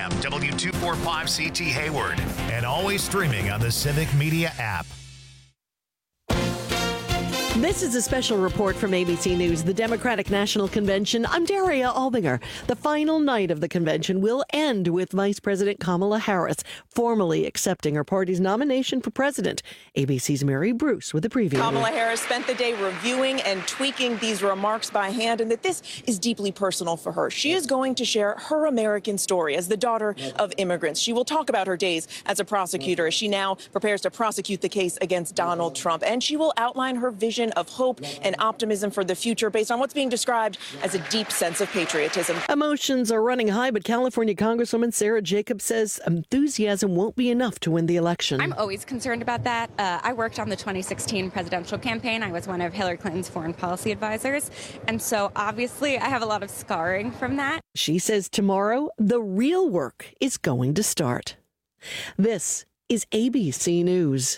AM, W245CT Hayward, and always streaming on the Civic Media app. This is a special report from ABC News, the Democratic National Convention. I'm Daria Albinger. The final night of the convention will end with Vice President Kamala Harris formally accepting her party's nomination for president. ABC's Mary Bruce with a preview. Kamala Harris spent the day reviewing and tweaking these remarks by hand, and that this is deeply personal for her. She is going to share her American story as the daughter of immigrants. She will talk about her days as a prosecutor as she now prepares to prosecute the case against Donald Trump, and she will outline her vision of hope and optimism for the future based on what's being described as a deep sense of patriotism. Emotions are running high, but California Congresswoman Sarah Jacobs says enthusiasm won't be enough to win the election. I'm always concerned about that. I worked on the 2016 presidential campaign. I was one of Hillary Clinton's foreign policy advisors. And so obviously I have a lot of scarring from that. She says tomorrow, the real work is going to start. This is ABC News.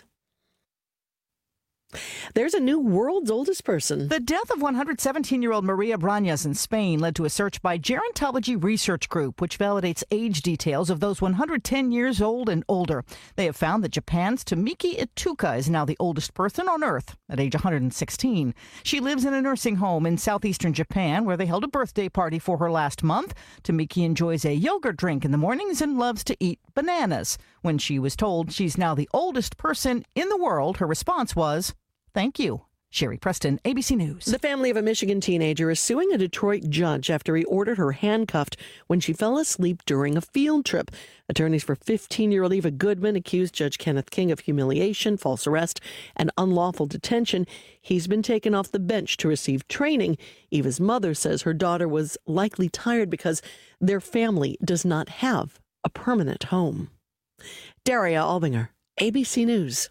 There's a new world's oldest person. The death of 117-year-old Maria Brañas in Spain led to a search by Gerontology Research Group, which validates age details of those 110 years old and older. They have found that Japan's Tomiki Ituka is now the oldest person on Earth at age 116. She lives in a nursing home in southeastern Japan, where they held a birthday party for her last month. Tomiki enjoys a yogurt drink in the mornings and loves to eat bananas. When she was told she's now the oldest person in the world, her response was, "Thank you." Sherry Preston, ABC News. The family of a Michigan teenager is suing a Detroit judge after he ordered her handcuffed when she fell asleep during a field trip. Attorneys for 15-year-old Eva Goodman accused Judge Kenneth King of humiliation, false arrest, and unlawful detention. He's been taken off the bench to receive training. Eva's mother says her daughter was likely tired because their family does not have a permanent home. Daria Albinger, ABC News.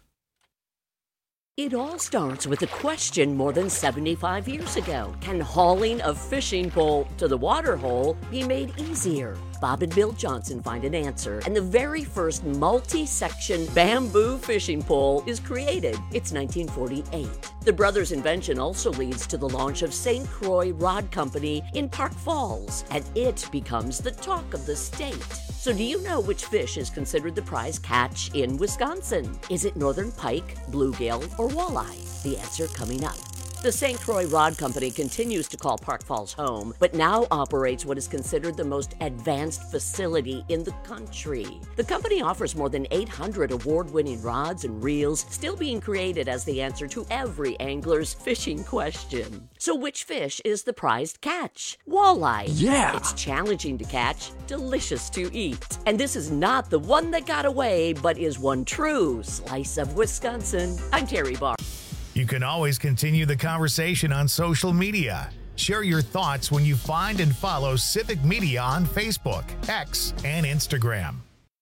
It all starts with a question more than 75 years ago. Can hauling a fishing pole to the water hole be made easier? Bob and Bill Johnson find an answer, and the very first multi-section bamboo fishing pole is created. It's 1948. The brothers' invention also leads to the launch of St. Croix Rod Company in Park Falls, and it becomes the talk of the state. So do you know which fish is considered the prize catch in Wisconsin? Is it northern pike, bluegill, or walleye? The answer coming up. The St. Croix Rod Company continues to call Park Falls home, but now operates what is considered the most advanced facility in the country. The company offers more than 800 award-winning rods and reels, still being created as the answer to every angler's fishing question. So which fish is the prized catch? Walleye. Yeah! It's challenging to catch, delicious to eat. And this is not the one that got away, but is one true slice of Wisconsin. I'm Terry Barr. You can always continue the conversation on social media. Share your thoughts when you find and follow Civic Media on Facebook, X, and Instagram.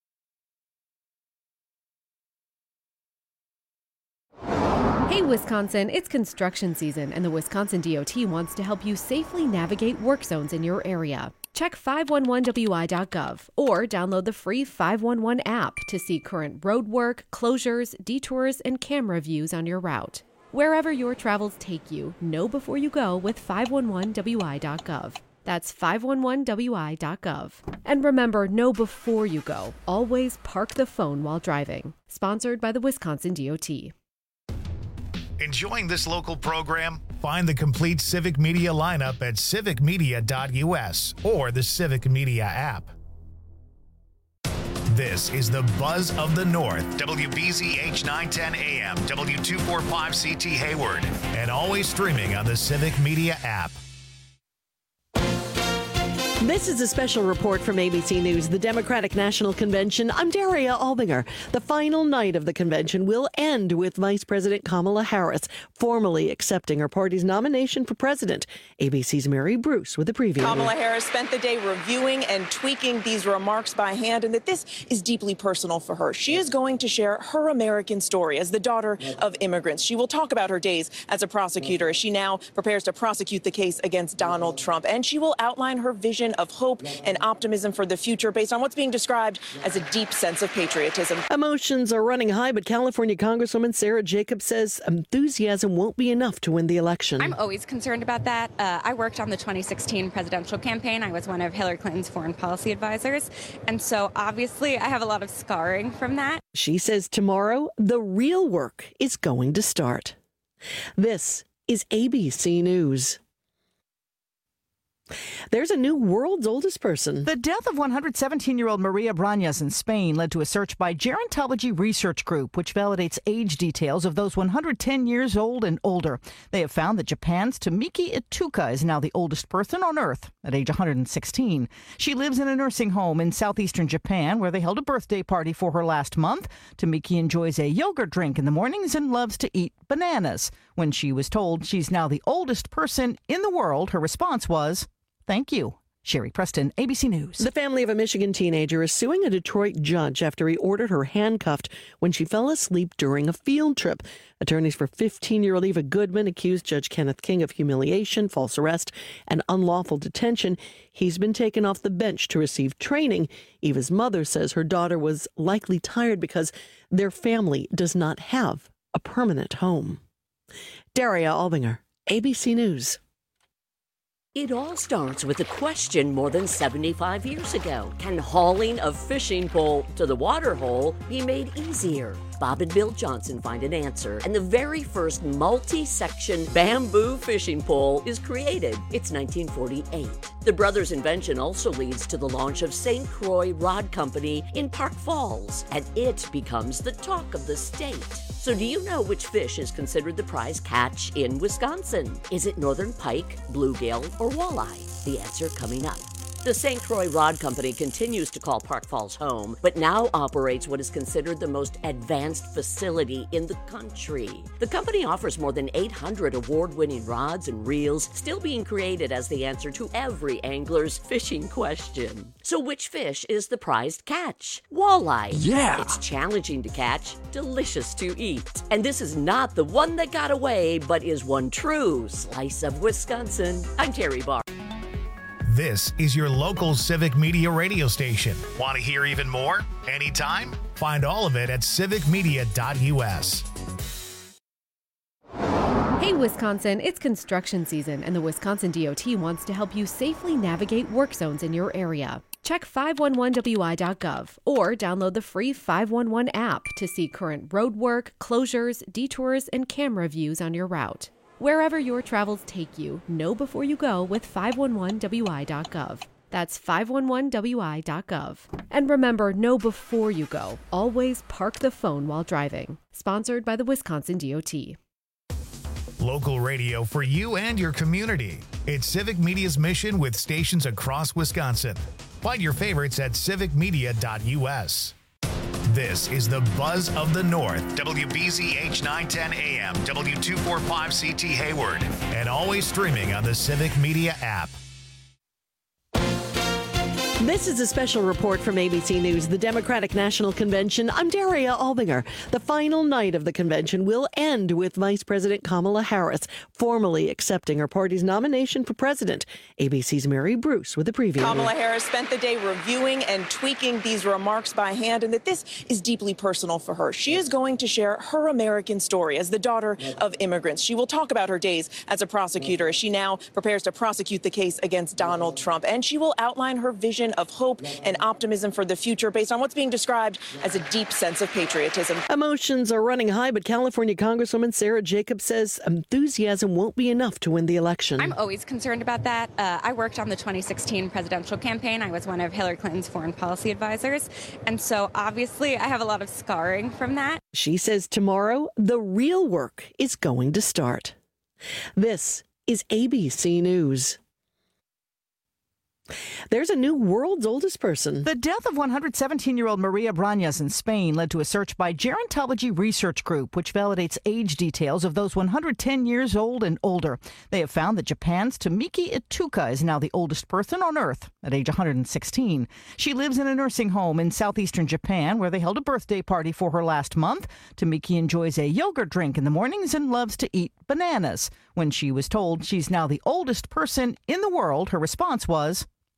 Hey Wisconsin, it's construction season, and the Wisconsin DOT wants to help you safely navigate work zones in your area. Check 511wi.gov or download the free 511 app to see current road work, closures, detours, and camera views on your route. Wherever your travels take you, know before you go with 511wi.gov. That's 511wi.gov. And remember, know before you go. Always park the phone while driving. Sponsored by the Wisconsin DOT. Enjoying this local program? Find the complete Civic Media lineup at civicmedia.us or the Civic Media app. This is the Buzz of the North, WBZH 910 AM, W245CT Hayward, and always streaming on the Civic Media app. This is a special report from ABC News, the Democratic National Convention. I'm Daria Albinger. The final night of the convention will end with Vice President Kamala Harris formally accepting her party's nomination for president. ABC's Mary Bruce with a preview. Kamala Harris spent the day reviewing and tweaking these remarks by hand, and that this is deeply personal for her. She is going to share her American story as the daughter of immigrants. She will talk about her days as a prosecutor as she now prepares to prosecute the case against Donald Trump, and she will outline her vision vision of hope and optimism for the future based on what's being described as a deep sense of patriotism. Emotions are running high, but California Congresswoman Sarah Jacobs says enthusiasm won't be enough to win the election. I'm always concerned about that. I worked on the 2016 presidential campaign. I was one of Hillary Clinton's foreign policy advisors. And so obviously I have a lot of scarring from that. She says tomorrow, the real work is going to start. This is ABC News. There's a new world's oldest person. The death of 117-year-old Maria Brañas in Spain led to a search by Gerontology Research Group, which validates age details of those 110 years old and older. They have found that Japan's Tomiki Ituka is now the oldest person on Earth at age 116. She lives in a nursing home in southeastern Japan, where they held a birthday party for her last month. Tomiki enjoys a yogurt drink in the mornings and loves to eat bananas. When she was told she's now the oldest person in the world, her response was, "Thank you." Sherry Preston, ABC News. The family of a Michigan teenager is suing a Detroit judge after he ordered her handcuffed when she fell asleep during a field trip. Attorneys for 15-year-old Eva Goodman accused Judge Kenneth King of humiliation, false arrest, and unlawful detention. He's been taken off the bench to receive training. Eva's mother says her daughter was likely tired because their family does not have a permanent home. Daria Albinger, ABC News. It all starts with a question more than 75 years ago. Can hauling a fishing pole to the water hole be made easier? Bob and Bill Johnson find an answer, and the very first multi-section bamboo fishing pole is created. It's 1948. The brothers' invention also leads to the launch of St. Croix Rod Company in Park Falls, and it becomes the talk of the state. So do you know which fish is considered the prize catch in Wisconsin? Is it northern pike, bluegill, or walleye? The answer coming up. The St. Croix Rod Company continues to call Park Falls home, but now operates what is considered the most advanced facility in the country. The company offers more than 800 award-winning rods and reels, still being created as the answer to every angler's fishing question. So which fish is the prized catch? Walleye. Yeah! It's challenging to catch, delicious to eat. And this is not the one that got away, but is one true slice of Wisconsin. I'm Terry Barr. This is your local Civic Media radio station. Want to hear even more? Anytime? Find all of it at civicmedia.us. Hey, Wisconsin, it's construction season, and the Wisconsin DOT wants to help you safely navigate work zones in your area. Check 511wi.gov or download the free 511 app to see current road work, closures, detours, and camera views on your route. Wherever your travels take you, know before you go with 511wi.gov. That's 511wi.gov. And remember, know before you go. Always park the phone while driving. Sponsored by the Wisconsin DOT. Local radio for you and your community. It's Civic Media's mission with stations across Wisconsin. Find your favorites at civicmedia.us. This is the Buzz of the North, WBZH 910 AM, W245CT Hayward, and always streaming on the Civic Media app. This is a special report from ABC News, the Democratic National Convention. I'm Daria Albinger. The final night of the convention will end with Vice President Kamala Harris formally accepting her party's nomination for president. ABC's Mary Bruce with a preview. Kamala Harris spent the day reviewing and tweaking these remarks by hand, and that this is deeply personal for her. She is going to share her American story as the daughter of immigrants. She will talk about her days as a prosecutor as she now prepares to prosecute the case against Donald Trump, and she will outline her vision of hope and optimism for the future based on what's being described as a deep sense of patriotism. Emotions are running high, but California Congresswoman Sarah Jacobs says enthusiasm won't be enough to win the election. I'm always concerned about that. I worked on the 2016 presidential campaign. I was one of Hillary Clinton's foreign policy advisors. And so obviously I have a lot of scarring from that. She says tomorrow, the real work is going to start. This is ABC News. There's a new world's oldest person. The death of 117-year-old Maria Brañas in Spain led to a search by Gerontology Research Group, which validates age details of those 110 years old and older. They have found that Japan's Tomiki Ituka is now the oldest person on Earth at age 116. She lives in a nursing home in southeastern Japan, where they held a birthday party for her last month. Tomiki enjoys a yogurt drink in the mornings and loves to eat bananas. When she was told she's now the oldest person in the world, her response was,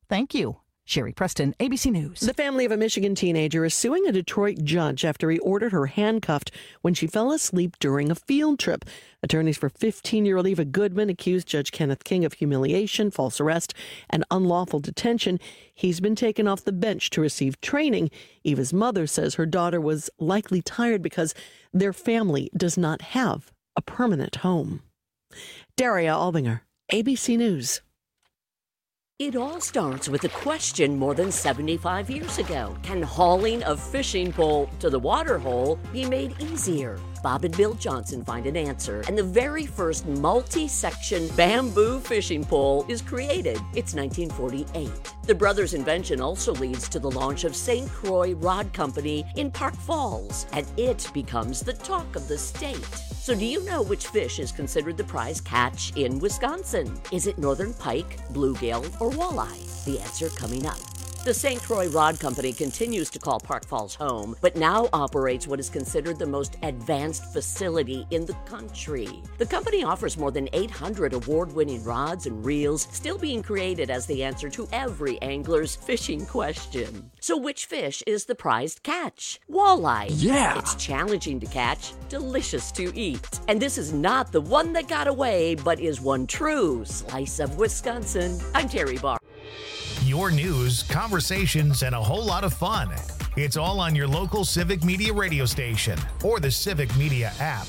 Thank you. Sherry Preston, ABC News. The family of a Michigan teenager is suing a Detroit judge after he ordered her handcuffed when she fell asleep during a field trip. Attorneys for 15-year-old Eva Goodman accused Judge Kenneth King of humiliation, false arrest, and unlawful detention. He's been taken off the bench to receive training. Eva's mother says her daughter was likely tired because their family does not have a permanent home. Daria Albinger, ABC News. It all starts with a question more than 75 years ago. Can hauling a fishing pole to the water hole be made easier? Bob and Bill Johnson find an answer, and the very first multi-section bamboo fishing pole is created. It's 1948. The brothers' invention also leads to the launch of St. Croix Rod Company in Park Falls, and it becomes the talk of the state. So do you know which fish is considered the prize catch in Wisconsin? Is it northern pike, bluegill, or walleye? The answer coming up. The St. Croix Rod Company continues to call Park Falls home, but now operates what is considered the most advanced facility in the country. The company offers more than 800 award-winning rods and reels, still being created as the answer to every angler's fishing question. So which fish is the prized catch? Walleye. Yeah! It's challenging to catch, delicious to eat. And this is not the one that got away, but is one true slice of Wisconsin. I'm Terry Barr. Your news, conversations, and a whole lot of fun. It's all on your local Civic Media radio station or the Civic Media app.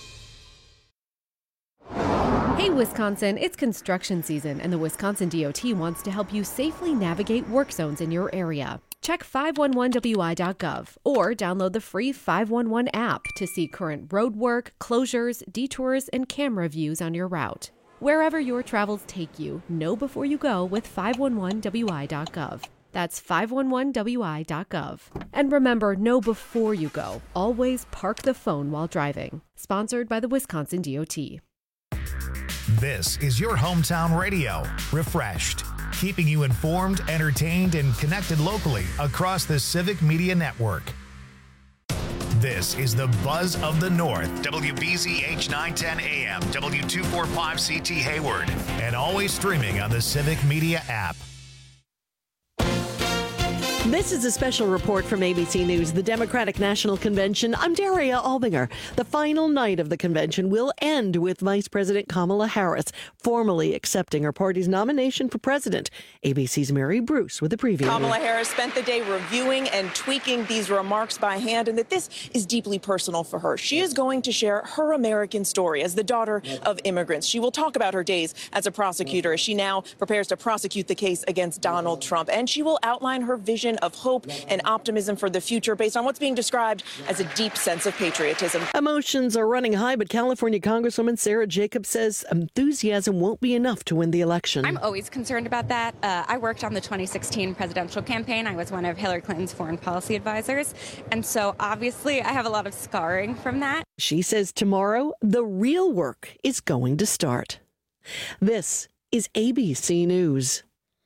Hey Wisconsin, it's construction season and the Wisconsin DOT wants to help you safely navigate work zones in your area. Check 511wi.gov or download the free 511 app to see current road work, closures, detours, and camera views on your route. Wherever your travels take you, know before you go with 511wi.gov. That's 511wi.gov. And remember, know before you go. Always park the phone while driving. Sponsored by the Wisconsin DOT. This is your hometown radio, refreshed, keeping you informed, entertained, and connected locally across the Civic Media Network. This is the Buzz of the North, WBZH 910 AM, W245CT Hayward, and always streaming on the Civic Media app. This is a special report from ABC News, the Democratic National Convention. I'm Daria Albinger. The final night of the convention will end with Vice President Kamala Harris formally accepting her party's nomination for president. ABC's Mary Bruce with a preview. Kamala Harris spent the day reviewing and tweaking these remarks by hand, and that this is deeply personal for her. She is going to share her American story as the daughter of immigrants. She will talk about her days as a prosecutor as she now prepares to prosecute the case against Donald Trump, and she will outline her vision of hope and optimism for the future based on what's being described as a deep sense of patriotism. Emotions are running high, but California Congresswoman Sarah Jacobs says enthusiasm won't be enough to win the election. I'm always concerned about that. I worked on the 2016 presidential campaign. I was one of Hillary Clinton's foreign policy advisors. And so obviously I have a lot of scarring from that. She says tomorrow, the real work is going to start. This is ABC News.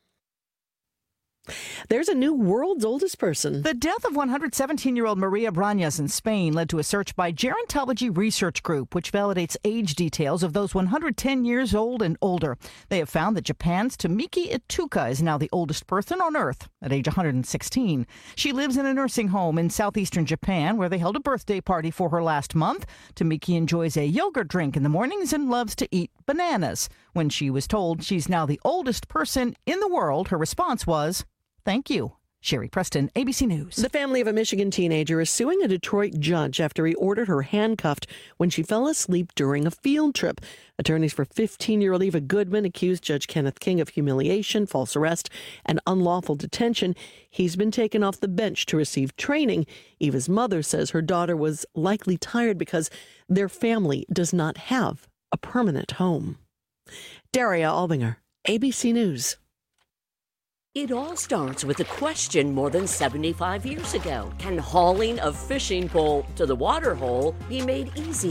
There's a new world's oldest person. The death of 117-year-old Maria Brañas in Spain led to a search by Gerontology Research Group, which validates age details of those 110 years old and older. They have found that Japan's Tomiki Ituka is now the oldest person on Earth at age 116. She lives in a nursing home in southeastern Japan, where they held a birthday party for her last month. Tomiki enjoys a yogurt drink in the mornings and loves to eat bananas. When she was told she's now the oldest person in the world, her response was, "Thank you." Sherry Preston, ABC News. The family of a Michigan teenager is suing a Detroit judge after he ordered her handcuffed when she fell asleep during a field trip. Attorneys for 15-year-old Eva Goodman accused Judge Kenneth King of humiliation, false arrest, and unlawful detention. He's been taken off the bench to receive training. Eva's mother says her daughter was likely tired because their family does not have a permanent home. Daria Albinger, ABC News. It all starts with a question more than 75 years ago. Can hauling a fishing pole to the water hole be made easier?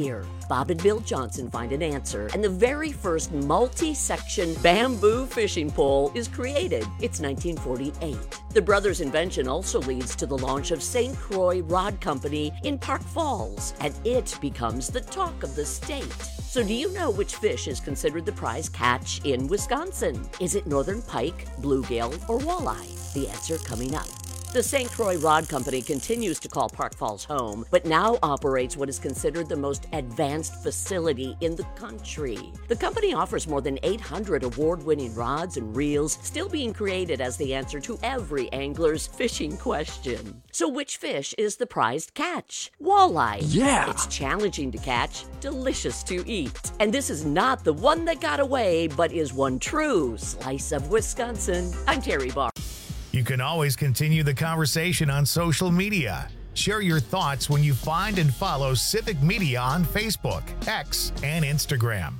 Bob and Bill Johnson find an answer, and the very first multi-section bamboo fishing pole is created. It's 1948. The brothers' invention also leads to the launch of St. Croix Rod Company in Park Falls, and it becomes the talk of the state. So do you know which fish is considered the prize catch in Wisconsin? Is it northern pike, bluegill, or walleye? The answer coming up. The St. Croix Rod Company continues to call Park Falls home, but now operates what is considered the most advanced facility in the country. The company offers more than 800 award-winning rods and reels, still being created as the answer to every angler's fishing question. So which fish is the prized catch? Walleye. Yeah! It's challenging to catch, delicious to eat. And this is not the one that got away, but is one true slice of Wisconsin. I'm Terry Barr. You can always continue the conversation on social media. Share your thoughts when you find and follow Civic Media on Facebook, X, and Instagram.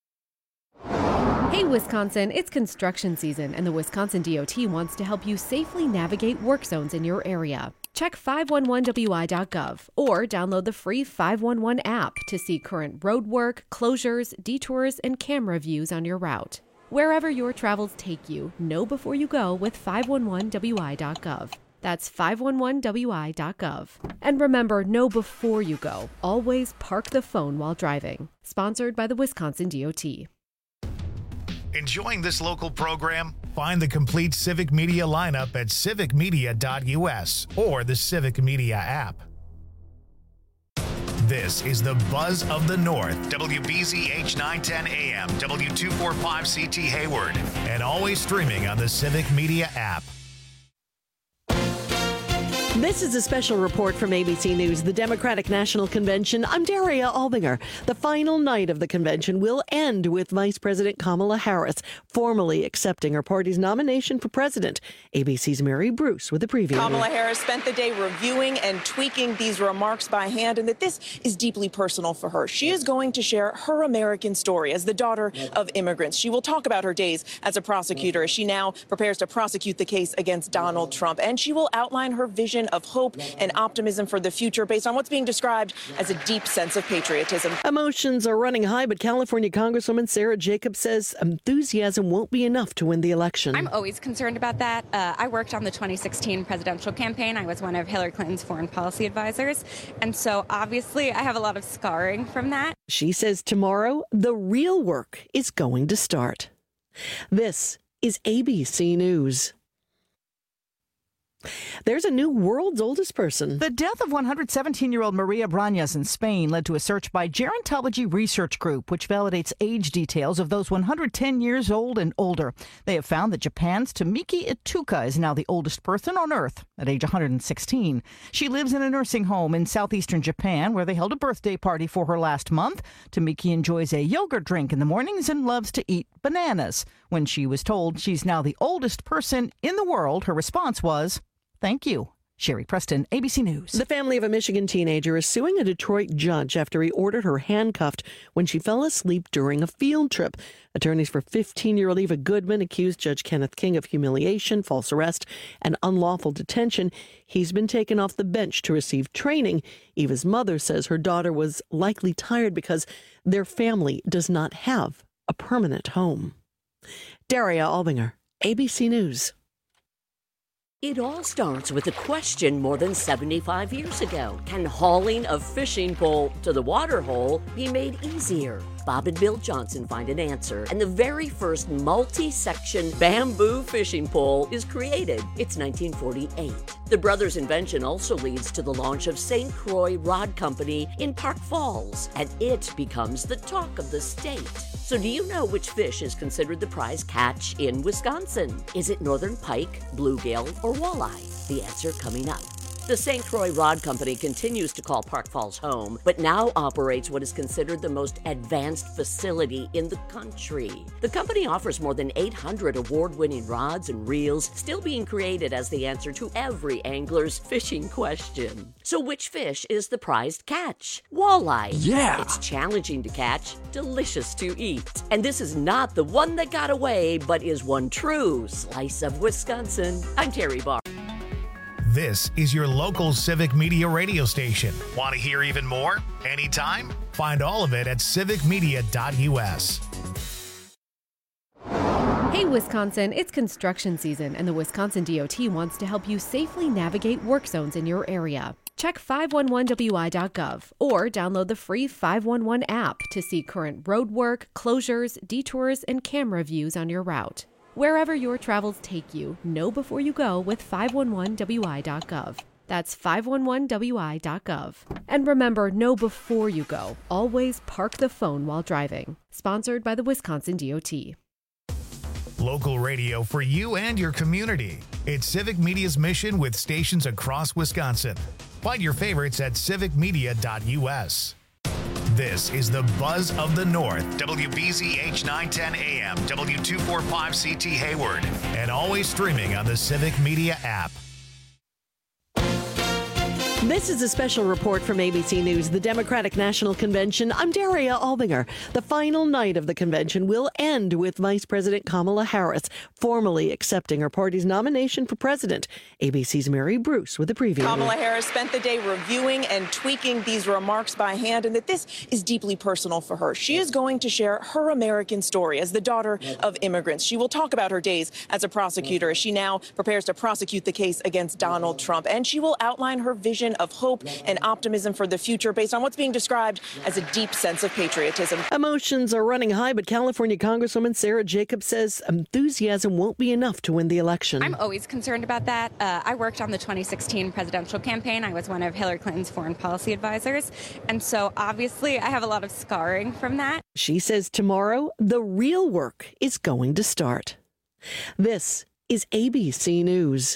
Hey Wisconsin, it's construction season and the Wisconsin DOT wants to help you safely navigate work zones in your area. Check 511wi.gov or download the free 511 app to see current road work, closures, detours, and camera views on your route. Wherever your travels take you, know before you go with 511wi.gov. That's 511wi.gov. And remember, know before you go. Always park the phone while driving. Sponsored by the Wisconsin DOT. Enjoying this local program? Find the complete Civic Media lineup at civicmedia.us or the Civic Media app. This is the Buzz of the North, WBZH 910 AM, W245CT Hayward, and always streaming on the Civic Media app. This is a special report from ABC News, the Democratic National Convention. I'm Daria Albinger. The final night of the convention will end with Vice President Kamala Harris formally accepting her party's nomination for president. ABC's Mary Bruce with a preview. Kamala Harris spent the day reviewing and tweaking these remarks by hand, and that this is deeply personal for her. She is going to share her American story as the daughter of immigrants. She will talk about her days as a prosecutor as she now prepares to prosecute the case against Donald Trump, and she will outline her vision of hope and optimism for the future based on what's being described as a deep sense of patriotism. Emotions are running high, but California Congresswoman Sarah Jacobs says enthusiasm won't be enough to win the election. I'm always concerned about that. I worked on the 2016 presidential campaign. I was one of Hillary Clinton's foreign policy advisors. And so obviously I have a lot of scarring from that. She says tomorrow, the real work is going to start. This is ABC News. There's a new world's oldest person. The death of 117-year-old Maria Brañas in Spain led to a search by Gerontology Research Group, which validates age details of those 110 years old and older. They have found that Japan's Tomiki Ituka is now the oldest person on Earth at age 116. She lives in a nursing home in southeastern Japan, where they held a birthday party for her last month. Tomiki enjoys a yogurt drink in the mornings and loves to eat bananas. When she was told she's now the oldest person in the world, her response was, "Thank you." Sherry Preston, ABC News. The family of a Michigan teenager is suing a Detroit judge after he ordered her handcuffed when she fell asleep during a field trip. Attorneys for 15-year-old Eva Goodman accused Judge Kenneth King of humiliation, false arrest, and unlawful detention. He's been taken off the bench to receive training. Eva's mother says her daughter was likely tired because their family does not have a permanent home. Daria Albinger, ABC News. It all starts with a question more than 75 years ago. Can hauling a fishing pole to the water hole be made easier? Bob and Bill Johnson find an answer, and the very first multi-section bamboo fishing pole is created. It's 1948. The brothers' invention also leads to the launch of St. Croix Rod Company in Park Falls, and it becomes the talk of the state. So do you know which fish is considered the prize catch in Wisconsin? Is it northern pike, bluegill, or walleye? The answer coming up. The St. Croix Rod Company continues to call Park Falls home, but now operates what is considered the most advanced facility in the country. The company offers more than 800 award-winning rods and reels, still being created as the answer to every angler's fishing question. So which fish is the prized catch? Walleye. Yeah! It's challenging to catch, delicious to eat. And this is not the one that got away, but is one true slice of Wisconsin. I'm Terry Barr. This is your local Civic Media radio station. Want to hear even more? Anytime? Find all of it at civicmedia.us. Hey, Wisconsin, it's construction season, and the Wisconsin DOT wants to help you safely navigate work zones in your area. Check 511wi.gov or download the free 511 app to see current road work, closures, detours, and camera views on your route. Wherever your travels take you, know before you go with 511wi.gov. That's 511wi.gov. And remember, know before you go. Always park the phone while driving. Sponsored by the Wisconsin DOT. Local radio for you and your community. It's Civic Media's mission with stations across Wisconsin. Find your favorites at civicmedia.us. This is the Buzz of the North, WBZH 910 AM, W245CT Hayward, and always streaming on the Civic Media app. This is a special report from ABC News, the Democratic National Convention. I'm Daria Albinger. The final night of the convention will end with Vice President Kamala Harris formally accepting her party's nomination for president. ABC's Mary Bruce with a preview. Kamala Harris spent the day reviewing and tweaking these remarks by hand, and that this is deeply personal for her. She is going to share her American story as the daughter of immigrants. She will talk about her days as a prosecutor as she now prepares to prosecute the case against Donald Trump, and she will outline her vision of hope and optimism for the future based on what's being described as a deep sense of patriotism. Emotions are running high, but California Congresswoman Sarah Jacobs says enthusiasm won't be enough to win the election. I'm always concerned about that. I worked on the 2016 presidential campaign. I was one of Hillary Clinton's foreign policy advisors. And so obviously I have a lot of scarring from that. She says tomorrow, the real work is going to start. This is ABC News.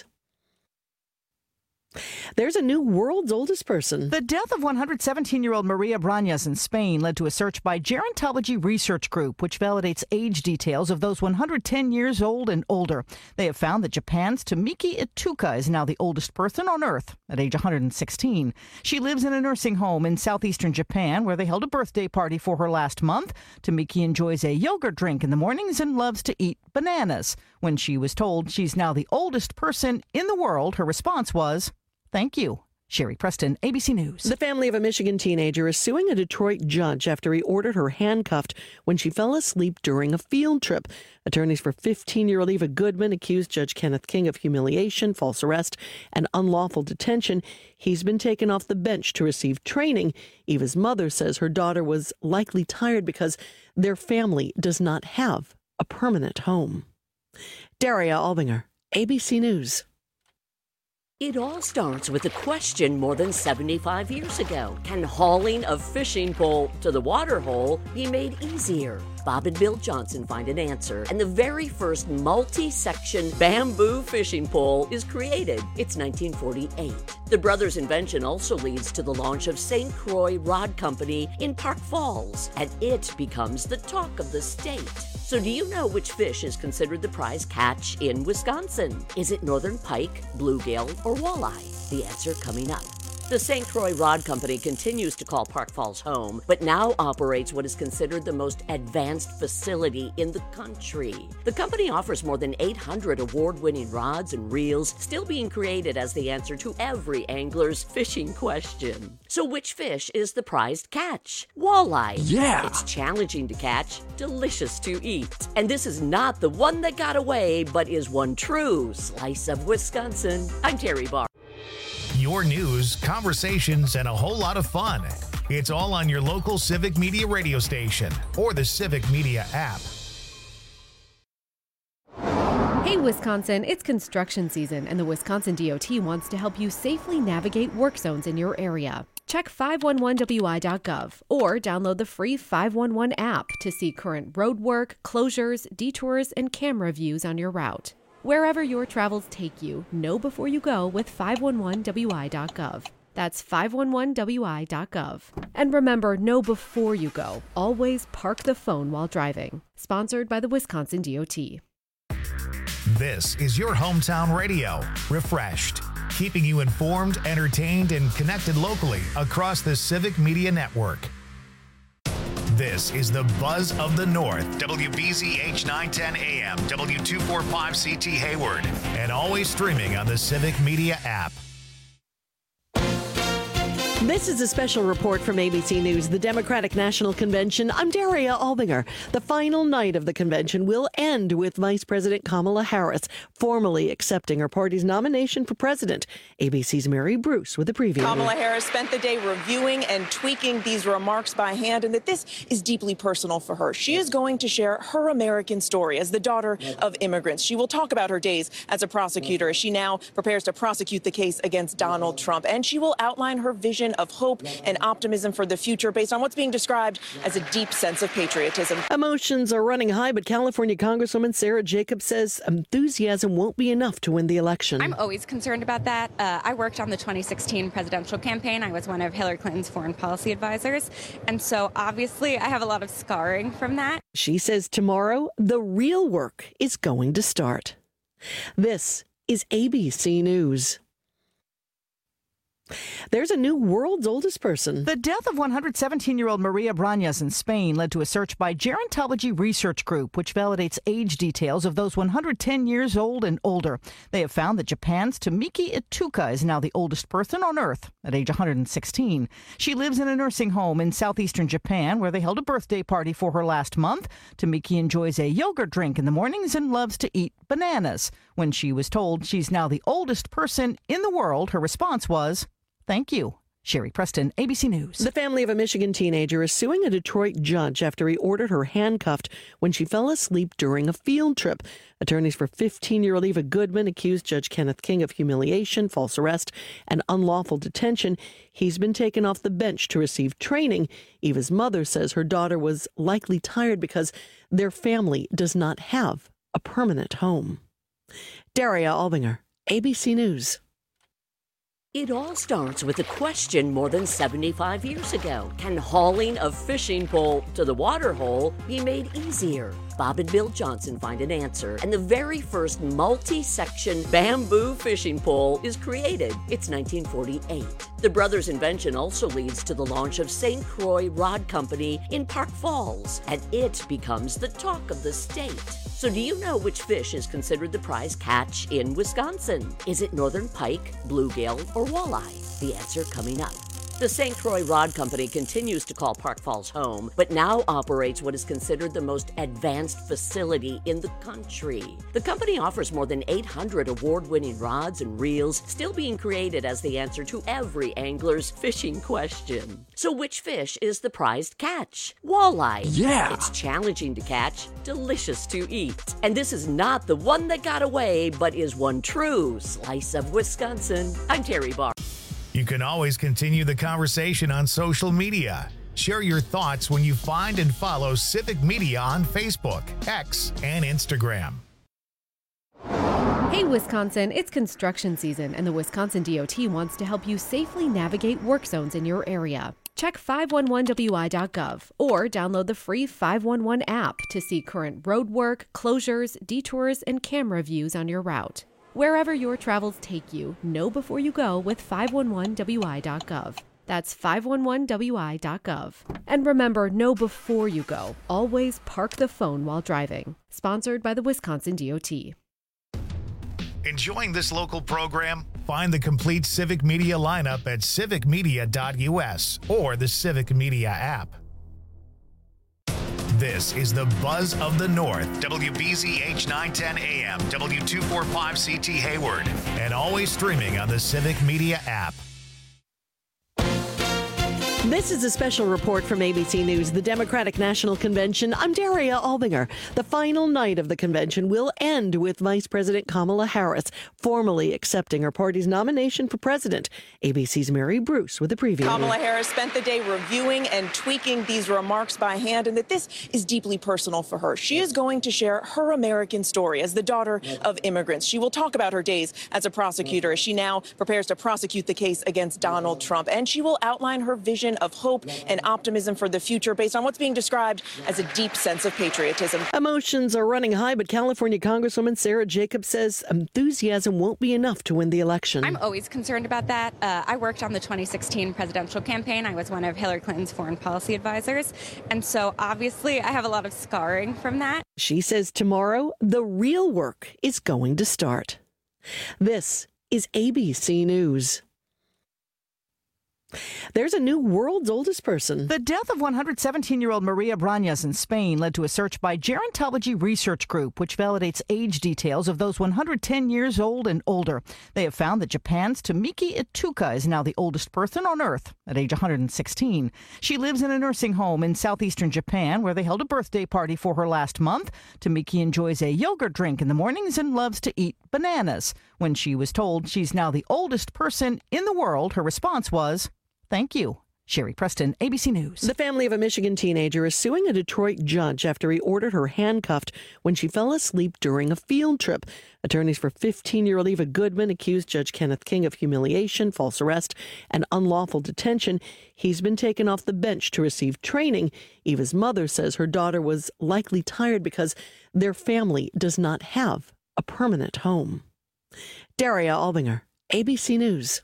There's a new world's oldest person. The death of 117-year-old Maria Brañas in Spain led to a search by Gerontology Research Group, which validates age details of those 110 years old and older. They have found that Japan's Tomiki Ituka is now the oldest person on Earth at age 116. She lives in a nursing home in southeastern Japan, where they held a birthday party for her last month. Tomiki enjoys a yogurt drink in the mornings and loves to eat bananas. When she was told she's now the oldest person in the world, her response was, "Thank you." Sherry Preston, ABC News. The family of a Michigan teenager is suing a Detroit judge after he ordered her handcuffed when she fell asleep during a field trip. Attorneys for 15-year-old Eva Goodman accused Judge Kenneth King of humiliation, false arrest, and unlawful detention. He's been taken off the bench to receive training. Eva's mother says her daughter was likely tired because their family does not have a permanent home. Daria Albinger, ABC News. It all starts with a question more than 75 years ago. Can hauling a fishing pole to the water hole be made easier? Bob and Bill Johnson find an answer, and the very first multi-section bamboo fishing pole is created. It's 1948. The brothers' invention also leads to the launch of St. Croix Rod Company in Park Falls, and it becomes the talk of the state. So do you know which fish is considered the prize catch in Wisconsin? Is it northern pike, bluegill, or walleye? The answer coming up. The St. Croix Rod Company continues to call Park Falls home, but now operates what is considered the most advanced facility in the country. The company offers more than 800 award-winning rods and reels, still being created as the answer to every angler's fishing question. So which fish is the prized catch? Walleye. Yeah! It's challenging to catch, delicious to eat. And this is not the one that got away, but is one true slice of Wisconsin. I'm Terry Barr. Your news, conversations, and a whole lot of fun. It's all on your local Civic Media radio station or the Civic Media app. Hey, Wisconsin, it's construction season, and the Wisconsin DOT wants to help you safely navigate work zones in your area. Check 511wi.gov or download the free 511 app to see current road work, closures, detours, and camera views on your route. Wherever your travels take you, know before you go with 511wi.gov. That's 511wi.gov. And remember, know before you go. Always park the phone while driving. Sponsored by the Wisconsin DOT. This is your hometown radio, refreshed, keeping you informed, entertained, and connected locally across the Civic Media Network. This is the Buzz of the North, WBZH 910 AM, W245CT Hayward, and always streaming on the Civic Media app. This is a special report from ABC News, the Democratic National Convention. I'm Daria Albinger. The final night of the convention will end with Vice President Kamala Harris formally accepting her party's nomination for president. ABC's Mary Bruce with a preview. Kamala Harris spent the day reviewing and tweaking these remarks by hand, and that this is deeply personal for her. She is going to share her American story as the daughter of immigrants. She will talk about her days as a prosecutor as she now prepares to prosecute the case against Donald Trump, and she will outline her vision of hope and optimism for the future based on what's being described as a deep sense of patriotism. Emotions are running high, but California Congresswoman Sarah Jacobs says enthusiasm won't be enough to win the election. I'm always concerned about that. I worked on the 2016 presidential campaign. I was one of Hillary Clinton's foreign policy advisors. And so obviously I have a lot of scarring from that. She says tomorrow, the real work is going to start. This is ABC News. There's a new world's oldest person. The death of 117-year-old Maria Brañas in Spain led to a search by Gerontology Research Group, which validates age details of those 110 years old and older. They have found that Japan's Tomiki Ituka is now the oldest person on Earth at age 116. She lives in a nursing home in southeastern Japan, where they held a birthday party for her last month. Tomiki enjoys a yogurt drink in the mornings and loves to eat bananas. When she was told she's now the oldest person in the world, her response was, "Thank you." Sherry Preston, ABC News. The family of a Michigan teenager is suing a Detroit judge after he ordered her handcuffed when she fell asleep during a field trip. Attorneys for 15-year-old Eva Goodman accused Judge Kenneth King of humiliation, false arrest, and unlawful detention. He's been taken off the bench to receive training. Eva's mother says her daughter was likely tired because their family does not have a permanent home. Daria Albinger, ABC News. It all starts with a question more than 75 years ago. Can hauling a fishing pole to the water hole be made easier? Bob and Bill Johnson find an answer, and the very first multi-section bamboo fishing pole is created. It's 1948. The brothers' invention also leads to the launch of St. Croix Rod Company in Park Falls, and it becomes the talk of the state. So do you know which fish is considered the prize catch in Wisconsin? Is it northern pike, bluegill, or walleye? The answer coming up. The St. Croix Rod Company continues to call Park Falls home, but now operates what is considered the most advanced facility in the country. The company offers more than 800 award-winning rods and reels, still being created as the answer to every angler's fishing question. So which fish is the prized catch? Walleye. Yeah! It's challenging to catch, delicious to eat. And this is not the one that got away, but is one true slice of Wisconsin. I'm Terry Barr. You can always continue the conversation on social media. Share your thoughts when you find and follow Civic Media on Facebook, X, and Instagram. Hey, Wisconsin, it's construction season, and the Wisconsin DOT wants to help you safely navigate work zones in your area. Check 511wi.gov or download the free 511 app to see current road work, closures, detours, and camera views on your route. Wherever your travels take you, know before you go with 511wi.gov. That's 511wi.gov. And remember, know before you go. Always park the phone while driving. Sponsored by the Wisconsin DOT. Enjoying this local program? Find the complete Civic Media lineup at civicmedia.us or the Civic Media app. This is the Buzz of the North, WBZH 910 AM, W245CT Hayward, and always streaming on the Civic Media app. This is a special report from ABC News, the Democratic National Convention. I'm Daria Albinger. The final night of the convention will end with Vice President Kamala Harris formally accepting her party's nomination for president. ABC's Mary Bruce with a preview. Kamala Harris spent the day reviewing and tweaking these remarks by hand, and that this is deeply personal for her. She is going to share her American story as the daughter of immigrants. She will talk about her days as a prosecutor as she now prepares to prosecute the case against Donald Trump, and she will outline her vision of hope and optimism for the future based on what's being described as a deep sense of patriotism. Emotions are running high, but California Congresswoman Sarah Jacobs says enthusiasm won't be enough to win the election. I'm always concerned about that. I worked on the 2016 presidential campaign. I was one of Hillary Clinton's foreign policy advisors. And so obviously I have a lot of scarring from that. She says tomorrow, the real work is going to start. This is ABC News. There's a new world's oldest person. The death of 117-year-old Maria Brañas in Spain led to a search by Gerontology Research Group, which validates age details of those 110 years old and older. They have found that Japan's Tomiki Ituka is now the oldest person on Earth at age 116. She lives in a nursing home in southeastern Japan, where they held a birthday party for her last month. Tomiki enjoys a yogurt drink in the mornings and loves to eat bananas. When she was told she's now the oldest person in the world, her response was, "Thank you." Sherry Preston, ABC News. The family of a Michigan teenager is suing a Detroit judge after he ordered her handcuffed when she fell asleep during a field trip. Attorneys for 15-year-old Eva Goodman accused Judge Kenneth King of humiliation, false arrest, and unlawful detention. He's been taken off the bench to receive training. Eva's mother says her daughter was likely tired because their family does not have a permanent home. Daria Albinger, ABC News.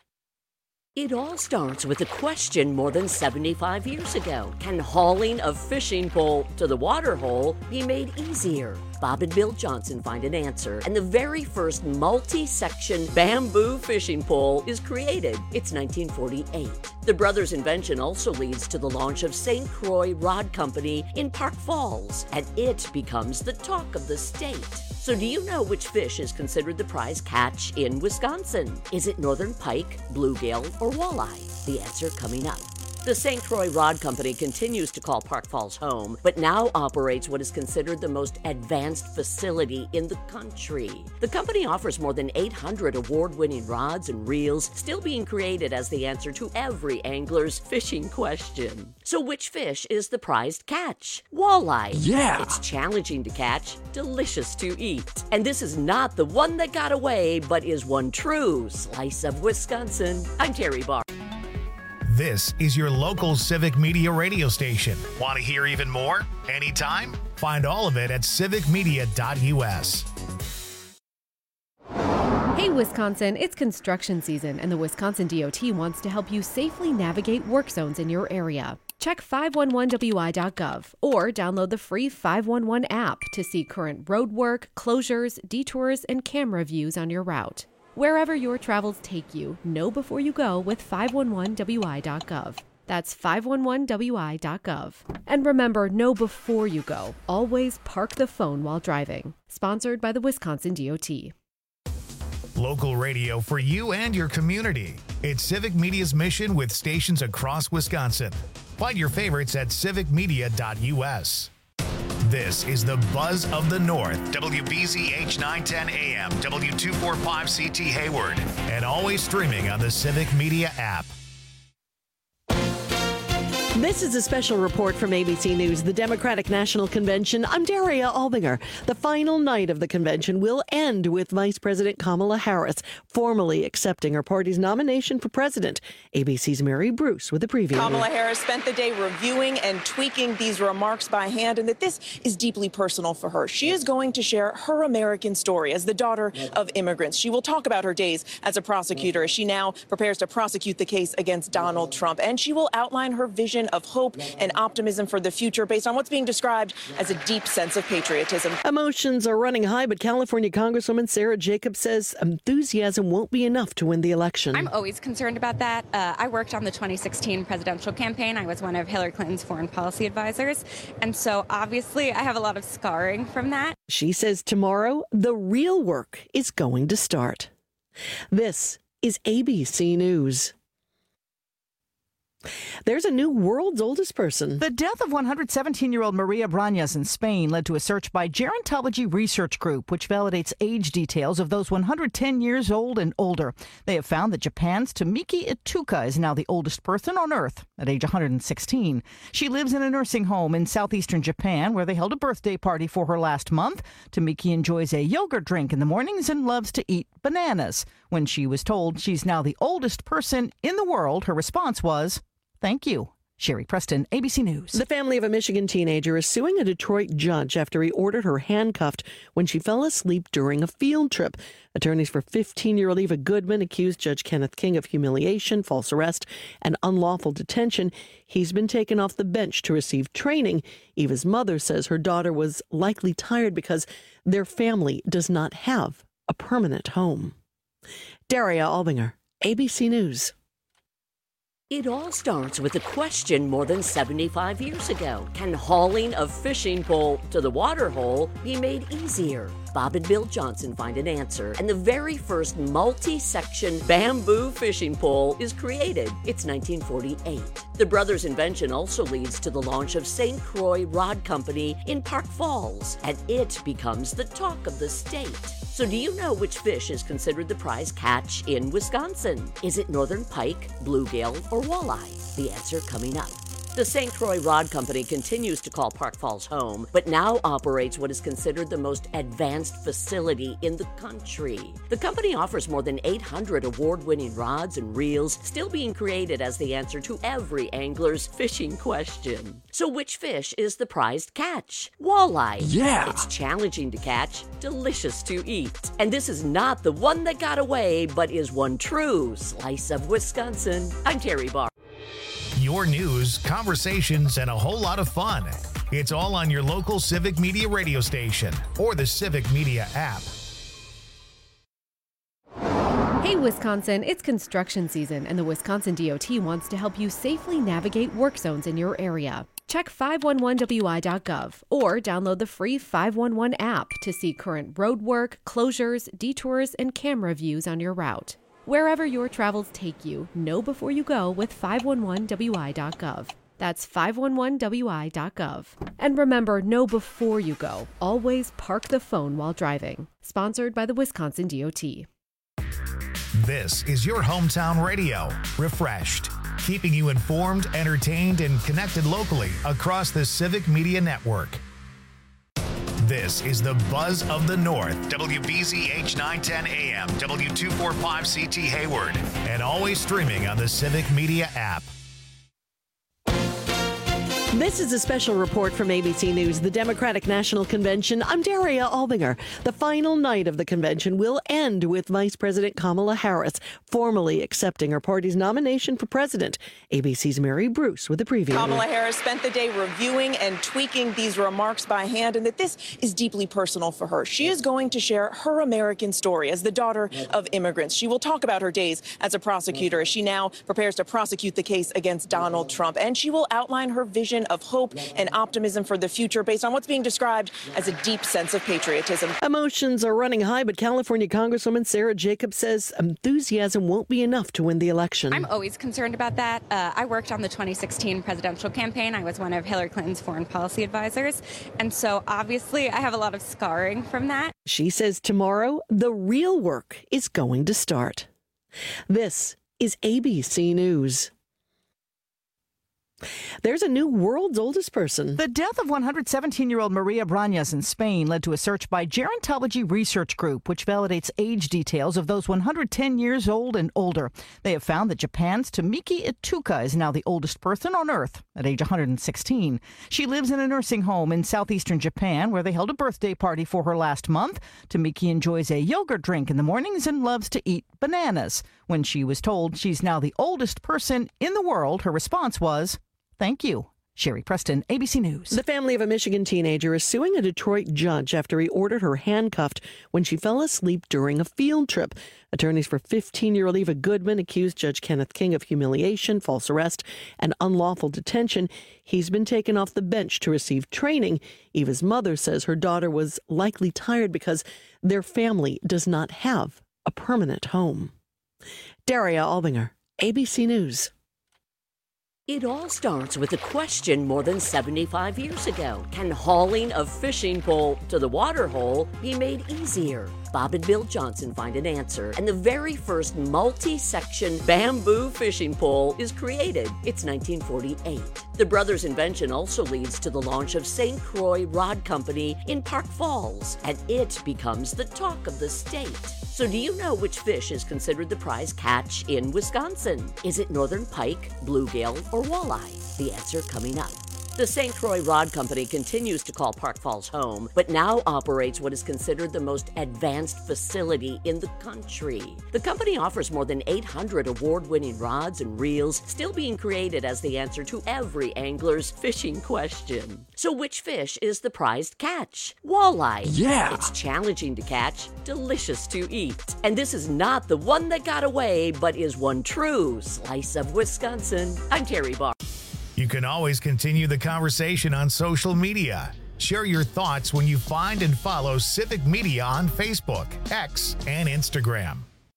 It all starts with a question more than 75 years ago. Can hauling a fishing pole to the water hole be made easier? Bob and Bill Johnson find an answer, and the very first multi-section bamboo fishing pole is created. It's 1948. The brothers' invention also leads to the launch of St. Croix Rod Company in Park Falls, and it becomes the talk of the state. So do you know which fish is considered the prize catch in Wisconsin? Is it northern pike, bluegill, or walleye? The answer coming up. The St. Croix Rod Company continues to call Park Falls home, but now operates what is considered the most advanced facility in the country. The company offers more than 800 award-winning rods and reels, still being created as the answer to every angler's fishing question. So which fish is the prized catch? Walleye. Yeah! It's challenging to catch, delicious to eat. And this is not the one that got away, but is one true slice of Wisconsin. I'm Terry Barr. This is your local Civic Media radio station. Want to hear even more? Anytime? Find all of it at civicmedia.us. Hey, Wisconsin, it's construction season, and the Wisconsin DOT wants to help you safely navigate work zones in your area. Check 511wi.gov or download the free 511 app to see current road work, closures, detours, and camera views on your route. Wherever your travels take you, know before you go with 511wi.gov. That's 511wi.gov. And remember, know before you go. Always park the phone while driving. Sponsored by the Wisconsin DOT. Local radio for you and your community. It's Civic Media's mission with stations across Wisconsin. Find your favorites at civicmedia.us. This is the Buzz of the North, WBZH 910 AM, W245CT Hayward, and always streaming on the Civic Media app. This is a special report from ABC News, the Democratic National Convention. I'm Daria Albinger. The final night of the convention will end with Vice President Kamala Harris formally accepting her party's nomination for president. ABC's Mary Bruce with a preview. Kamala Harris spent the day reviewing and tweaking these remarks by hand, and that this is deeply personal for her. She is going to share her American story as the daughter of immigrants. She will talk about her days as a prosecutor as she now prepares to prosecute the case against Donald Trump, and she will outline her vision of hope and optimism for the future based on what's being described as a deep sense of patriotism. Emotions are running high, but California Congresswoman Sarah Jacobs says enthusiasm won't be enough to win the election. I'm always concerned about that. I worked on the 2016 presidential campaign. I was one of Hillary Clinton's foreign policy advisors. And so obviously I have a lot of scarring from that. She says tomorrow, the real work is going to start. This is ABC News. There's a new world's oldest person. The death of 117-year-old Maria Brañas in Spain led to a search by Gerontology Research Group, which validates age details of those 110 years old and older. They have found that Japan's Tomiki Ituka is now the oldest person on Earth at age 116. She lives in a nursing home in southeastern Japan, where they held a birthday party for her last month. Tomiki enjoys a yogurt drink in the mornings and loves to eat bananas. When she was told she's now the oldest person in the world, her response was, "Thank you." Sherry Preston, ABC News. The family of a Michigan teenager is suing a Detroit judge after he ordered her handcuffed when she fell asleep during a field trip. Attorneys for 15-year-old Eva Goodman accused Judge Kenneth King of humiliation, false arrest, and unlawful detention. He's been taken off the bench to receive training. Eva's mother says her daughter was likely tired because their family does not have a permanent home. Daria Albinger, ABC News. It all starts with a question more than 75 years ago. Can hauling a fishing pole to the water hole be made easier? Bob and Bill Johnson find an answer, and the very first multi-section bamboo fishing pole is created. It's 1948. The brothers' invention also leads to the launch of St. Croix Rod Company in Park Falls, and it becomes the talk of the state. So do you know which fish is considered the prize catch in Wisconsin? Is it northern pike, bluegill, or walleye? The answer coming up. The St. Croix Rod Company continues to call Park Falls home, but now operates what is considered the most advanced facility in the country. The company offers more than 800 award-winning rods and reels, still being created as the answer to every angler's fishing question. So which fish is the prized catch? Walleye. Yeah! It's challenging to catch, delicious to eat. And this is not the one that got away, but is one true slice of Wisconsin. I'm Terry Barr. Your news, conversations, and a whole lot of fun. It's all on your local Civic Media radio station or the Civic Media app. Hey Wisconsin, it's construction season and the Wisconsin DOT wants to help you safely navigate work zones in your area. Check 511wi.gov or download the free 511 app to see current road work, closures, detours, and camera views on your route. Wherever your travels take you, know before you go with 511wi.gov. That's 511wi.gov. And remember, know before you go. Always park the phone while driving. Sponsored by the Wisconsin DOT. This is your hometown radio, Refreshed, keeping you informed, entertained, and connected locally across the Civic Media Network. This is the Buzz of the North, WBZH 910 AM, W245CT Hayward, and always streaming on the Civic Media app. This is a special report from ABC News, the Democratic National Convention. I'm Daria Albinger. The final night of the convention will end with Vice President Kamala Harris formally accepting her party's nomination for president. ABC's Mary Bruce with a preview. Kamala Harris spent the day reviewing and tweaking these remarks by hand, and that this is deeply personal for her. She is going to share her American story as the daughter of immigrants. She will talk about her days as a prosecutor as she now prepares to prosecute the case against Donald Trump, and she will outline her vision of hope and optimism for the future based on what's being described as a deep sense of patriotism. Emotions are running high, but California Congresswoman Sarah Jacobs says enthusiasm won't be enough to win the election. I'm always concerned about that. I worked on the 2016 presidential campaign. I was one of Hillary Clinton's foreign policy advisors. And so obviously I have a lot of scarring from that. She says tomorrow, the real work is going to start. This is ABC News. There's a new world's oldest person. The death of 117-year-old Maria Brañas in Spain led to a search by Gerontology Research Group, which validates age details of those 110 years old and older. They have found that Japan's Tomiki Ituka is now the oldest person on Earth at age 116. She lives in a nursing home in southeastern Japan, where they held a birthday party for her last month. Tomiki enjoys a yogurt drink in the mornings and loves to eat bananas. When she was told she's now the oldest person in the world, her response was, "Thank you." Sherry Preston, ABC News. The family of a Michigan teenager is suing a Detroit judge after he ordered her handcuffed when she fell asleep during a field trip. Attorneys for 15-year-old Eva Goodman accused Judge Kenneth King of humiliation, false arrest, and unlawful detention. He's been taken off the bench to receive training. Eva's mother says her daughter was likely tired because their family does not have a permanent home. Daria Albinger, ABC News. It all starts with a question more than 75 years ago. Can hauling a fishing pole to the water hole be made easier? Bob and Bill Johnson find an answer, and the very first multi-section bamboo fishing pole is created. It's 1948. The brothers' invention also leads to the launch of St. Croix Rod Company in Park Falls, and it becomes the talk of the state. So do you know which fish is considered the prize catch in Wisconsin? Is it northern pike, bluegill, or walleye? The answer coming up. The St. Croix Rod Company continues to call Park Falls home, but now operates what is considered the most advanced facility in the country. The company offers more than 800 award-winning rods and reels, still being created as the answer to every angler's fishing question. So which fish is the prized catch? Walleye. Yeah! It's challenging to catch, delicious to eat. And this is not the one that got away, but is one true slice of Wisconsin. I'm Terry Barr. You can always continue the conversation on social media. Share your thoughts when you find and follow Civic Media on Facebook, X, and Instagram.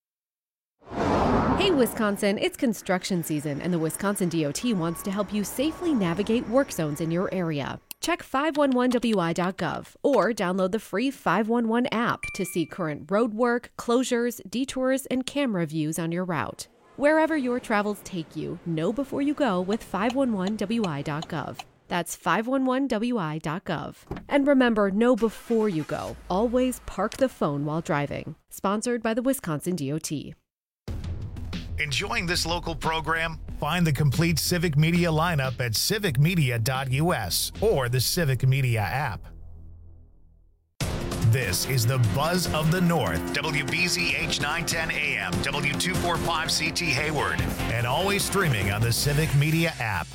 Hey, Wisconsin, it's construction season, and the Wisconsin DOT wants to help you safely navigate work zones in your area. Check 511wi.gov or download the free 511 app to see current road work, closures, detours, and camera views on your route. Wherever your travels take you, know before you go with 511wi.gov. That's 511wi.gov. And remember, know before you go. Always park the phone while driving. Sponsored by the Wisconsin DOT. Enjoying this local program? Find the complete Civic Media lineup at civicmedia.us or the Civic Media app. This is the Buzz of the North, WBZH 910 AM, W245CT Hayward, and always streaming on the Civic Media app.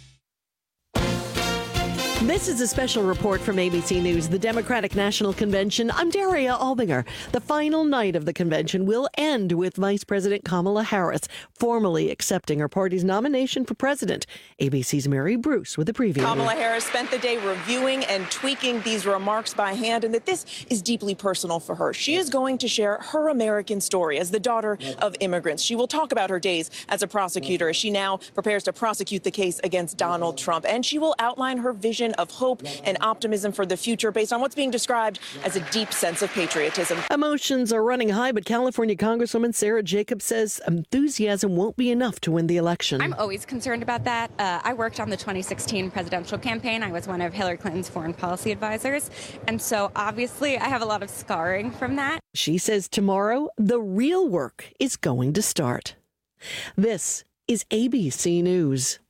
This is a special report from ABC News, the Democratic National Convention. I'm Daria Albinger. The final night of the convention will end with Vice President Kamala Harris formally accepting her party's nomination for president. ABC's Mary Bruce with a preview. Kamala Harris spent the day reviewing and tweaking these remarks by hand, and that this is deeply personal for her. She is going to share her American story as the daughter of immigrants. She will talk about her days as a prosecutor as she now prepares to prosecute the case against Donald Trump, and she will outline her vision of hope and optimism for the future based on what's being described as a deep sense of patriotism. Emotions are running high, but California Congresswoman Sarah Jacobs says enthusiasm won't be enough to win the election. I'm always concerned about that. I worked on the 2016 presidential campaign. I was one of Hillary Clinton's foreign policy advisors. And so obviously I have a lot of scarring from that. She says tomorrow, the real work is going to start. This is ABC News.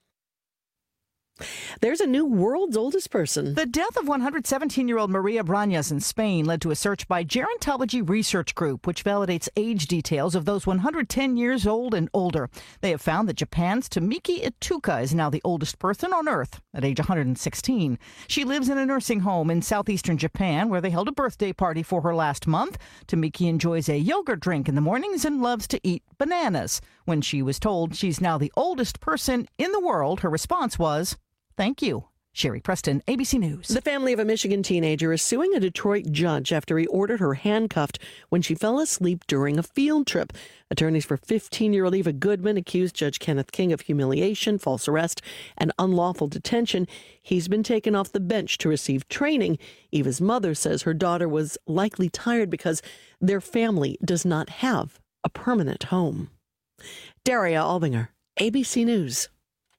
There's a new world's oldest person. The death of 117-year-old Maria Brañas in Spain led to a search by Gerontology Research Group, which validates age details of those 110 years old and older. They have found that Japan's Tomiki Ituka is now the oldest person on Earth at age 116. She lives in a nursing home in southeastern Japan, where they held a birthday party for her last month. Tomiki enjoys a yogurt drink in the mornings and loves to eat bananas. When she was told she's now the oldest person in the world, her response was, "Thank you." Sherry Preston, ABC News. The family of a Michigan teenager is suing a Detroit judge after he ordered her handcuffed when she fell asleep during a field trip. Attorneys for 15-year-old Eva Goodman accused Judge Kenneth King of humiliation, false arrest, and unlawful detention. He's been taken off the bench to receive training. Eva's mother says her daughter was likely tired because their family does not have a permanent home. Daria Albinger, ABC News.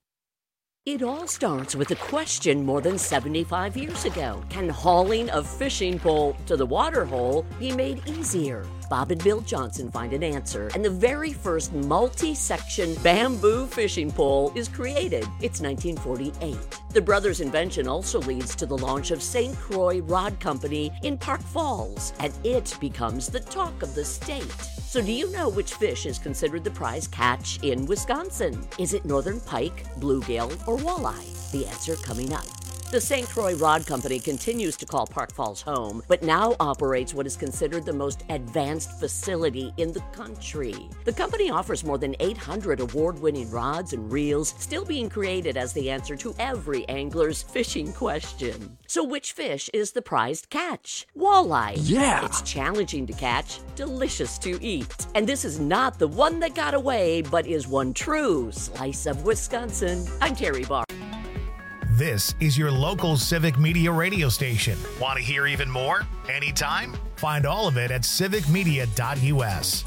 It all starts with a question more than 75 years ago. Can hauling a fishing pole to the water hole be made easier? Bob and Bill Johnson find an answer, and the very first multi-section bamboo fishing pole is created. It's 1948. The brothers' invention also leads to the launch of St. Croix Rod Company in Park Falls, and it becomes the talk of the state. So do you know which fish is considered the prize catch in Wisconsin? Is it northern pike, bluegill, or walleye? The answer coming up. The St. Croix Rod Company continues to call Park Falls home, but now operates what is considered the most advanced facility in the country. The company offers more than 800 award-winning rods and reels, still being created as the answer to every angler's fishing question. So which fish is the prized catch? Walleye. Yeah! It's challenging to catch, delicious to eat. And this is not the one that got away, but is one true slice of Wisconsin. I'm Terry Barr. This is your local Civic Media radio station. Want to hear even more? Anytime? Find all of it at civicmedia.us.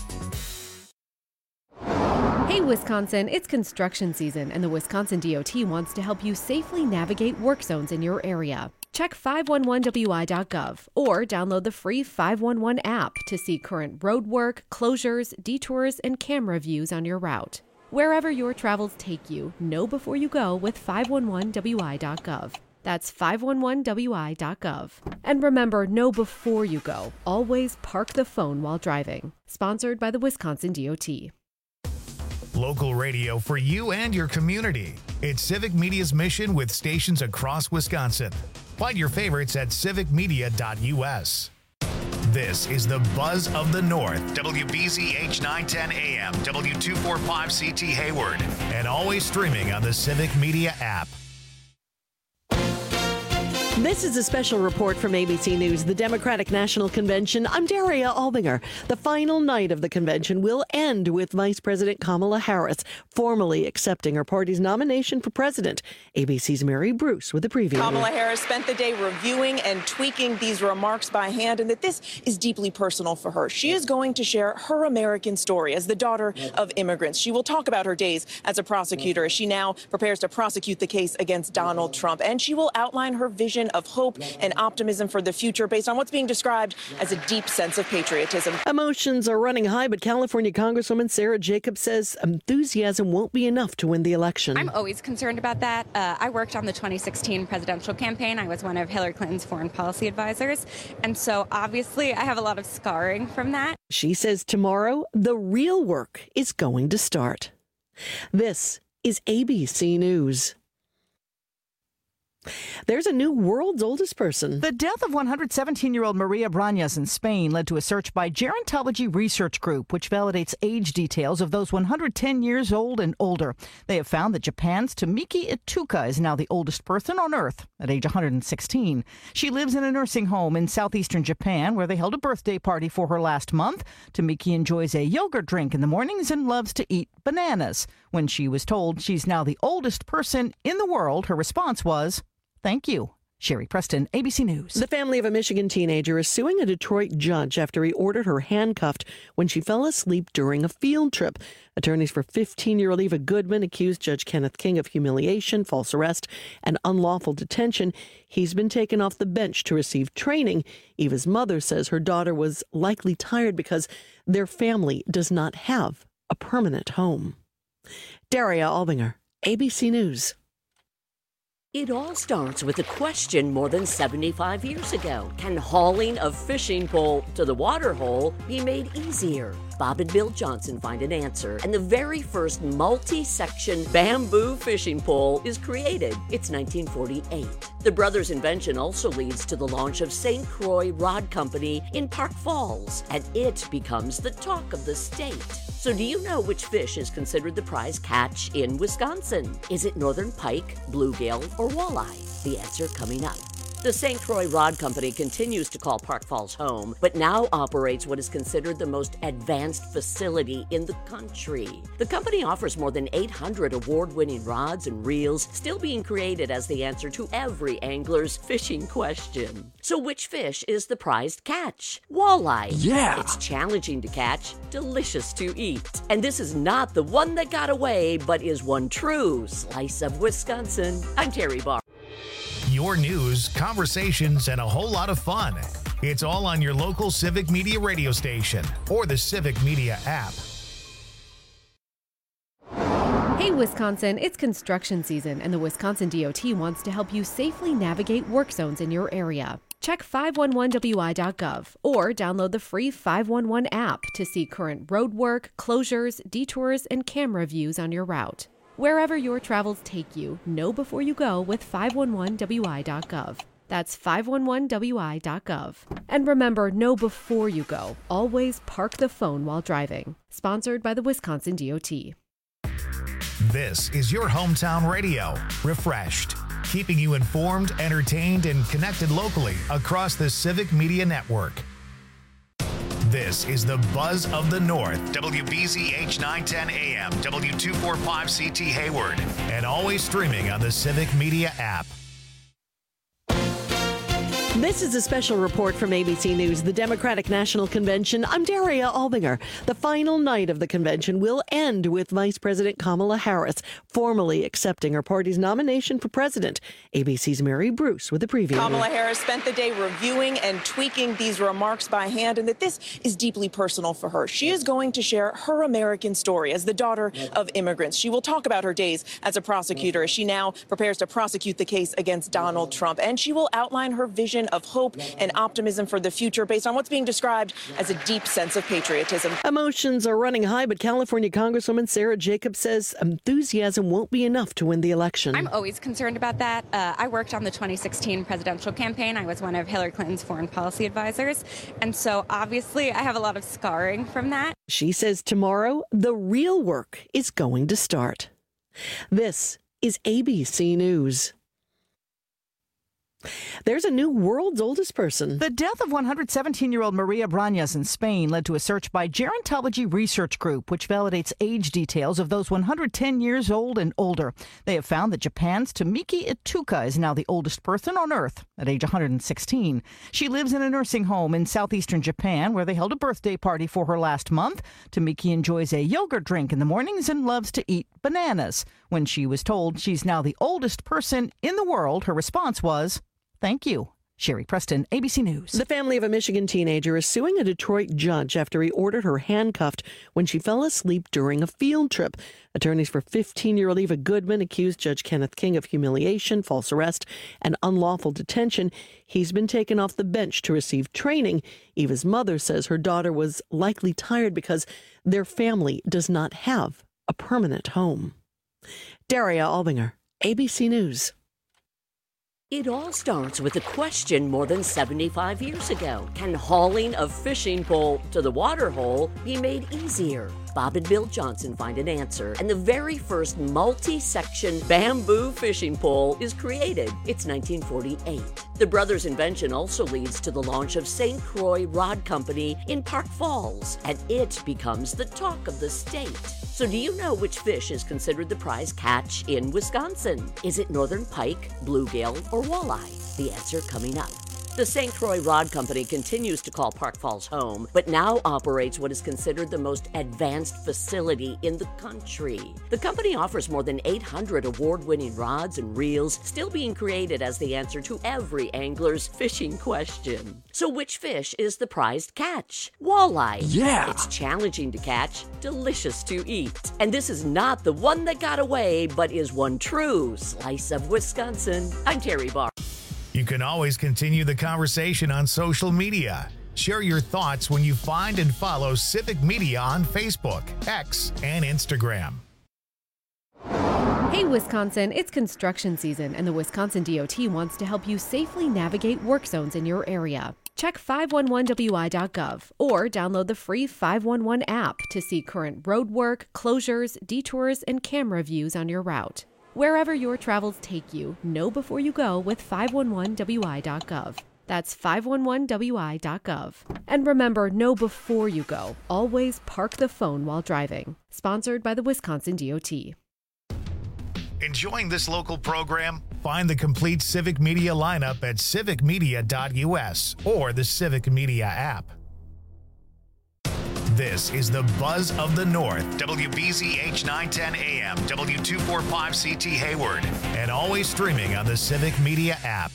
Hey, Wisconsin, it's construction season, and the Wisconsin DOT wants to help you safely navigate work zones in your area. Check 511wi.gov or download the free 511 app to see current road work, closures, detours, and camera views on your route. Wherever your travels take you, know before you go with 511wi.gov. That's 511wi.gov. And remember, know before you go. Always park the phone while driving. Sponsored by the Wisconsin DOT. Local radio for you and your community. It's Civic Media's mission with stations across Wisconsin. Find your favorites at civicmedia.us. This is the Buzz of the North, WBZH 910 AM, W245CT Hayward, and always streaming on the Civic Media app. This is a special report from ABC News, the Democratic National Convention. I'm Daria Albinger. The final night of the convention will end with Vice President Kamala Harris formally accepting her party's nomination for president. ABC's Mary Bruce with a preview. Kamala Harris spent the day reviewing and tweaking these remarks by hand, and that this is deeply personal for her. She is going to share her American story as the daughter of immigrants. She will talk about her days as a prosecutor as she now prepares to prosecute the case against Donald Trump, and she will outline her vision of hope and optimism for the future based on what's being described as a deep sense of patriotism. Emotions are running high, but California Congresswoman Sarah Jacobs says enthusiasm won't be enough to win the election. I'm always concerned about that. I worked on the 2016 presidential campaign. I was one of Hillary Clinton's foreign policy advisors. And so obviously I have a lot of scarring from that. She says tomorrow, the real work is going to start. This is ABC News. There's a new world's oldest person. The death of 117-year-old Maria Brañas in Spain led to a search by Gerontology Research Group, which validates age details of those 110 years old and older. They have found that Japan's Tomiki Ituka is now the oldest person on Earth at age 116. She lives in a nursing home in southeastern Japan, where they held a birthday party for her last month. Tomiki enjoys a yogurt drink in the mornings and loves to eat bananas. When she was told she's now the oldest person in the world, her response was, "Thank you." Sherry Preston, ABC News. The family of a Michigan teenager is suing a Detroit judge after he ordered her handcuffed when she fell asleep during a field trip. Attorneys for 15-year-old Eva Goodman accused Judge Kenneth King of humiliation, false arrest, and unlawful detention. He's been taken off the bench to receive training. Eva's mother says her daughter was likely tired because their family does not have a permanent home. Daria Albinger, ABC News. It all starts with a question more than 75 years ago. Can hauling a fishing pole to the water hole be made easier? Bob and Bill Johnson find an answer, and the very first multi-section bamboo fishing pole is created. It's 1948. The brothers' invention also leads to the launch of St. Croix Rod Company in Park Falls, and it becomes the talk of the state. So do you know which fish is considered the prize catch in Wisconsin? Is it northern pike, bluegill, or walleye? The answer coming up. The St. Croix Rod Company continues to call Park Falls home, but now operates what is considered the most advanced facility in the country. The company offers more than 800 award-winning rods and reels, still being created as the answer to every angler's fishing question. So which fish is the prized catch? Walleye. Yeah! It's challenging to catch, delicious to eat. And this is not the one that got away, but is one true slice of Wisconsin. I'm Terry Barr. Your news, conversations, and a whole lot of fun. It's all on your local Civic Media radio station or the Civic Media app. Hey Wisconsin, it's construction season and the Wisconsin DOT wants to help you safely navigate work zones in your area. Check 511wi.gov or download the free 511 app to see current road work, closures, detours, and camera views on your route. Wherever your travels take you, know before you go with 511wi.gov. That's 511wi.gov. And remember, know before you go. Always park the phone while driving. Sponsored by the Wisconsin DOT. This is your hometown radio, refreshed, keeping you informed, entertained, and connected locally across the Civic Media Network. This is the Buzz of the North, WBZH 910 AM, W245CT Hayward, and always streaming on the Civic Media app. This is a special report from ABC News, the Democratic National Convention. I'm Daria Albinger. The final night of the convention will end with Vice President Kamala Harris formally accepting her party's nomination for president. ABC's Mary Bruce with a preview. Kamala Harris spent the day reviewing and tweaking these remarks by hand, and that this is deeply personal for her. She is going to share her American story as the daughter of immigrants. She will talk about her days as a prosecutor as she now prepares to prosecute the case against Donald Trump, and she will outline her vision of hope and optimism for the future based on what's being described as a deep sense of patriotism. Emotions are running high, but California Congresswoman Sarah Jacobs says enthusiasm won't be enough to win the election. I'm always concerned about that. I worked on the 2016 presidential campaign. I was one of Hillary Clinton's foreign policy advisors. And so obviously I have a lot of scarring from that. She says tomorrow, the real work is going to start. This is ABC News. There's a new world's oldest person. The death of 117-year-old Maria Brañas in Spain led to a search by Gerontology Research Group, which validates age details of those 110 years old and older. They have found that Japan's Tomiki Ituka is now the oldest person on Earth at age 116. She lives in a nursing home in southeastern Japan, where they held a birthday party for her last month. Tomiki enjoys a yogurt drink in the mornings and loves to eat bananas. When she was told she's now the oldest person in the world, her response was, "Thank you." Sherry Preston, ABC News. The family of a Michigan teenager is suing a Detroit judge after he ordered her handcuffed when she fell asleep during a field trip. Attorneys for 15-year-old Eva Goodman accused Judge Kenneth King of humiliation, false arrest, and unlawful detention. He's been taken off the bench to receive training. Eva's mother says her daughter was likely tired because their family does not have a permanent home. Daria Albinger, ABC News. It all starts with a question more than 75 years ago. Can hauling a fishing pole to the water hole be made easier? Bob and Bill Johnson find an answer, and the very first multi-section bamboo fishing pole is created. It's 1948. The brothers' invention also leads to the launch of St. Croix Rod Company in Park Falls, and it becomes the talk of the state. So do you know which fish is considered the prize catch in Wisconsin? Is it northern pike, bluegill, or walleye? The answer coming up. The St. Croix Rod Company continues to call Park Falls home, but now operates what is considered the most advanced facility in the country. The company offers more than 800 award-winning rods and reels, still being created as the answer to every angler's fishing question. So which fish is the prized catch? Walleye. Yeah! It's challenging to catch, delicious to eat. And this is not the one that got away, but is one true slice of Wisconsin. I'm Terry Barr. You can always continue the conversation on social media. Share your thoughts when you find and follow Civic Media on Facebook, X, and Instagram. Hey, Wisconsin, it's construction season, and the Wisconsin DOT wants to help you safely navigate work zones in your area. Check 511wi.gov or download the free 511 app to see current road work, closures, detours, and camera views on your route. Wherever your travels take you, know before you go with 511wi.gov. That's 511wi.gov. And remember, know before you go. Always park the phone while driving. Sponsored by the Wisconsin DOT. Enjoying this local program? Find the complete Civic Media lineup at civicmedia.us or the Civic Media app. This is the Buzz of the North, WBZH 910 AM, W245CT Hayward, and always streaming on the Civic Media app.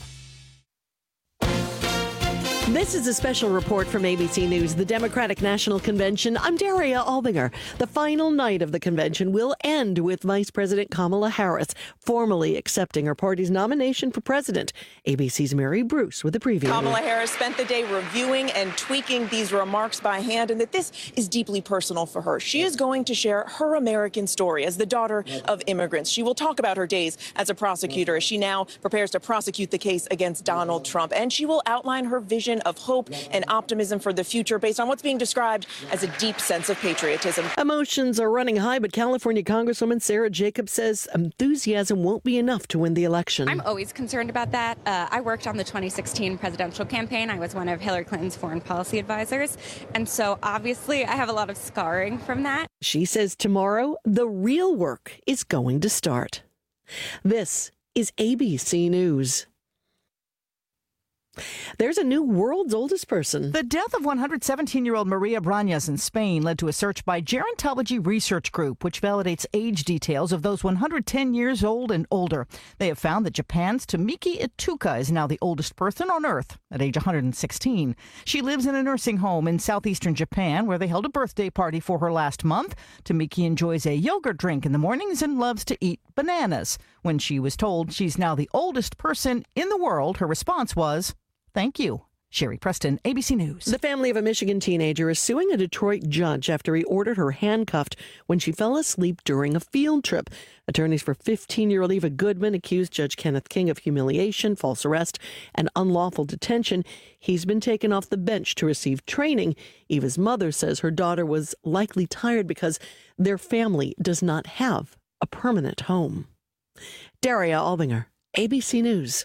This is a special report from ABC News, the Democratic National Convention. I'm Daria Albinger. The final night of the convention will end with Vice President Kamala Harris formally accepting her party's nomination for president. ABC's Mary Bruce with a preview. Kamala Harris spent the day reviewing and tweaking these remarks by hand, and that this is deeply personal for her. She is going to share her American story as the daughter of immigrants. She will talk about her days as a prosecutor as she now prepares to prosecute the case against Donald Trump, and she will outline her vision of hope and optimism for the future based on what's being described as a deep sense of patriotism. Emotions are running high, but California Congresswoman Sarah Jacobs says enthusiasm won't be enough to win the election. I'm always concerned about that. I worked on the 2016 presidential campaign. I was one of Hillary Clinton's foreign policy advisors. And so obviously I have a lot of scarring from that. She says tomorrow, the real work is going to start. This is ABC News. There's a new world's oldest person. The death of 117-year-old Maria Brañas in Spain led to a search by Gerontology Research Group, which validates age details of those 110 years old and older. They have found that Japan's Tomiki Ituka is now the oldest person on Earth at age 116. She lives in a nursing home in southeastern Japan, where they held a birthday party for her last month. Tomiki enjoys a yogurt drink in the mornings and loves to eat bananas. When she was told she's now the oldest person in the world, her response was, "Thank you." Sherry Preston, ABC News. The family of a Michigan teenager is suing a Detroit judge after he ordered her handcuffed when she fell asleep during a field trip. Attorneys for 15-year-old Eva Goodman accused Judge Kenneth King of humiliation, false arrest, and unlawful detention. He's been taken off the bench to receive training. Eva's mother says her daughter was likely tired because their family does not have a permanent home. Daria Albinger, ABC News.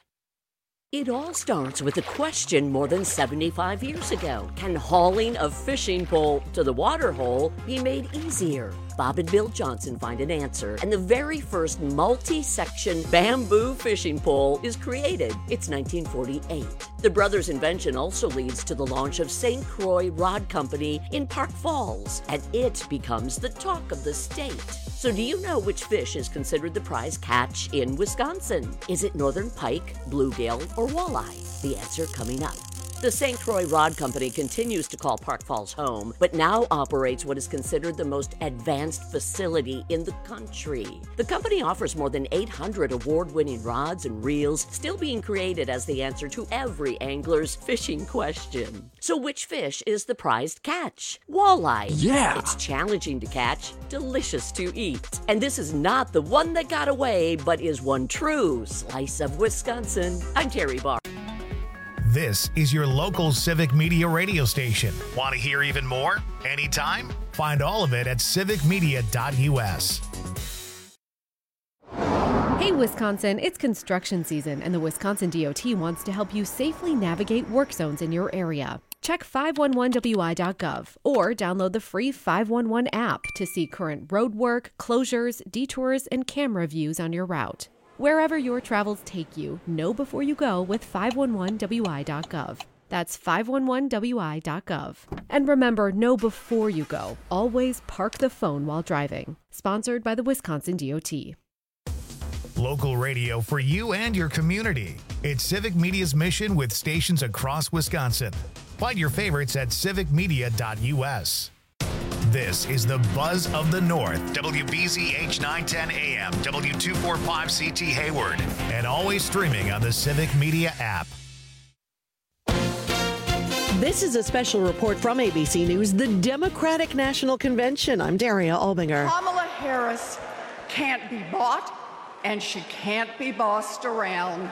It all starts with a question more than 75 years ago. Can hauling a fishing pole to the water hole be made easier? Bob and Bill Johnson find an answer, and the very first multi-section bamboo fishing pole is created. It's 1948. The brothers' invention also leads to the launch of St. Croix Rod Company in Park Falls, and it becomes the talk of the state. So do you know which fish is considered the prize catch in Wisconsin? Is it northern pike, bluegill, or walleye? The answer coming up. The St. Croix Rod Company continues to call Park Falls home, but now operates what is considered the most advanced facility in the country. The company offers more than 800 award-winning rods and reels, still being created as the answer to every angler's fishing question. So which fish is the prized catch? Walleye. Yeah! It's challenging to catch, delicious to eat. And this is not the one that got away, but is one true slice of Wisconsin. I'm Terry Barr. This is your local Civic Media radio station. Want to hear even more? Anytime? Find all of it at civicmedia.us. Hey, Wisconsin, it's construction season, and the Wisconsin DOT wants to help you safely navigate work zones in your area. Check 511wi.gov or download the free 511 app to see current road work, closures, detours, and camera views on your route. Wherever your travels take you, know before you go with 511wi.gov. That's 511wi.gov. And remember, know before you go. Always park the phone while driving. Sponsored by the Wisconsin DOT. Local radio for you and your community. It's Civic Media's mission with stations across Wisconsin. Find your favorites at civicmedia.us. This is the Buzz of the North, WBZH 910 AM, W245CT Hayward, and always streaming on the Civic Media app. This is a special report from ABC News, the Democratic National Convention. I'm Daria Albinger. Kamala Harris can't be bought, and she can't be bossed around.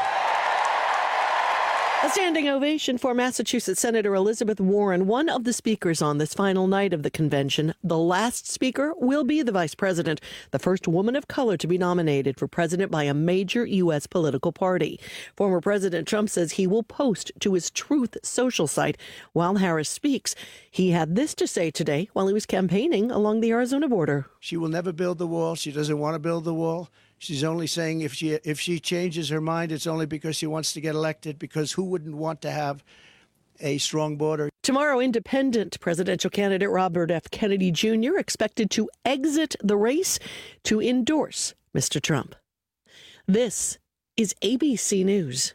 A standing ovation for Massachusetts Senator Elizabeth Warren, one of the speakers on this final night of the convention. The last speaker will be the vice president, the first woman of color to be nominated for president by a major U.S. political party. Former President Trump says he will post to his Truth Social site while Harris speaks. He had this to say today while he was campaigning along the Arizona border. She will never build the wall. She doesn't want to build the wall. She's only saying if she changes her mind, it's only because she wants to get elected, because who wouldn't want to have a strong border? Tomorrow, independent presidential candidate Robert F. Kennedy Jr. expected to exit the race to endorse Mr. Trump. This is ABC News.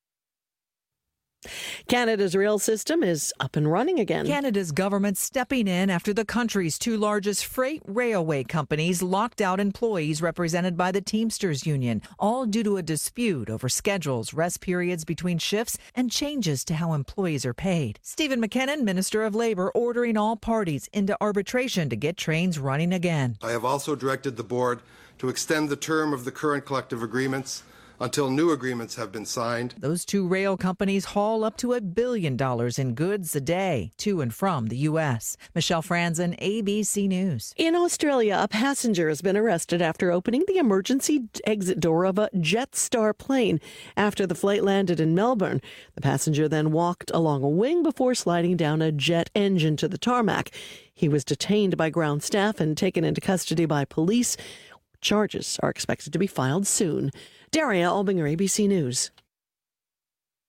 Canada's rail system is up and running again. Canada's government stepping in after the country's two largest freight railway companies locked out employees represented by the Teamsters Union, all due to a dispute over schedules, rest periods between shifts, and changes to how employees are paid. Stephen McKinnon, Minister of Labor, ordering all parties into arbitration to get trains running again. I have also directed the board to extend the term of the current collective agreements until new agreements have been signed. Those two rail companies haul up to $1 billion in goods a day to and from the U.S. Michelle Franzen, ABC News. In Australia, a passenger has been arrested after opening the emergency exit door of a Jetstar plane after the flight landed in Melbourne. The passenger then walked along a wing before sliding down a jet engine to the tarmac. He was detained by ground staff and taken into custody by police. Charges are expected to be filed soon. Daria Albinger, ABC News.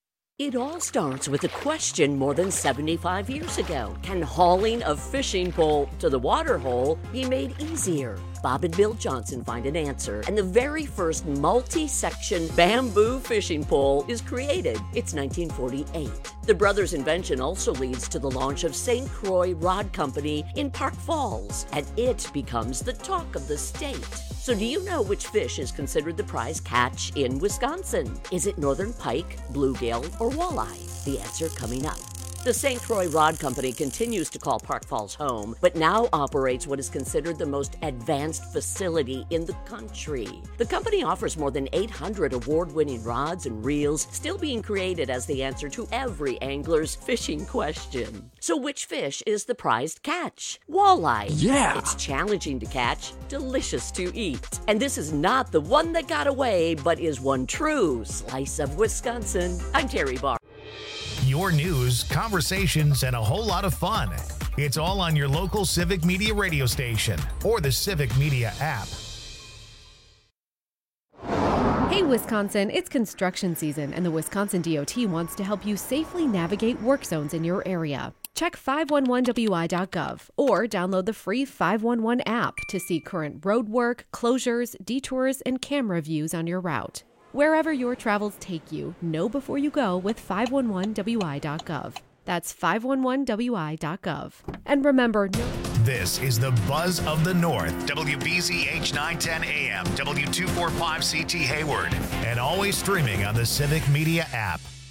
It all starts with a question more than 75 years ago. Can hauling a fishing pole to the water hole be made easier? Bob and Bill Johnson find an answer, and the very first multi-section bamboo fishing pole is created. It's 1948. The brothers' invention also leads to the launch of St. Croix Rod Company in Park Falls, and it becomes the talk of the state. So do you know which fish is considered the prize catch in Wisconsin? Is it northern pike, bluegill, or walleye? The answer coming up. The St. Croix Rod Company continues to call Park Falls home, but now operates what is considered the most advanced facility in the country. The company offers more than 800 award-winning rods and reels, still being created as the answer to every angler's fishing question. So which fish is the prized catch? Walleye. Yeah! It's challenging to catch, delicious to eat. And this is not the one that got away, but is one true slice of Wisconsin. I'm Terry Barr. Your news, conversations, and a whole lot of fun. It's all on your local Civic Media radio station or the Civic Media app. Hey Wisconsin, it's construction season and the Wisconsin DOT wants to help you safely navigate work zones in your area. Check 511wi.gov or download the free 511 app to see current road work, closures, detours, and camera views on your route. Wherever your travels take you, know before you go with 511wi.gov. That's 511wi.gov. And remember, This is the Buzz of the North, WBZH 910 AM, W245CT Hayward, and always streaming on the Civic Media app.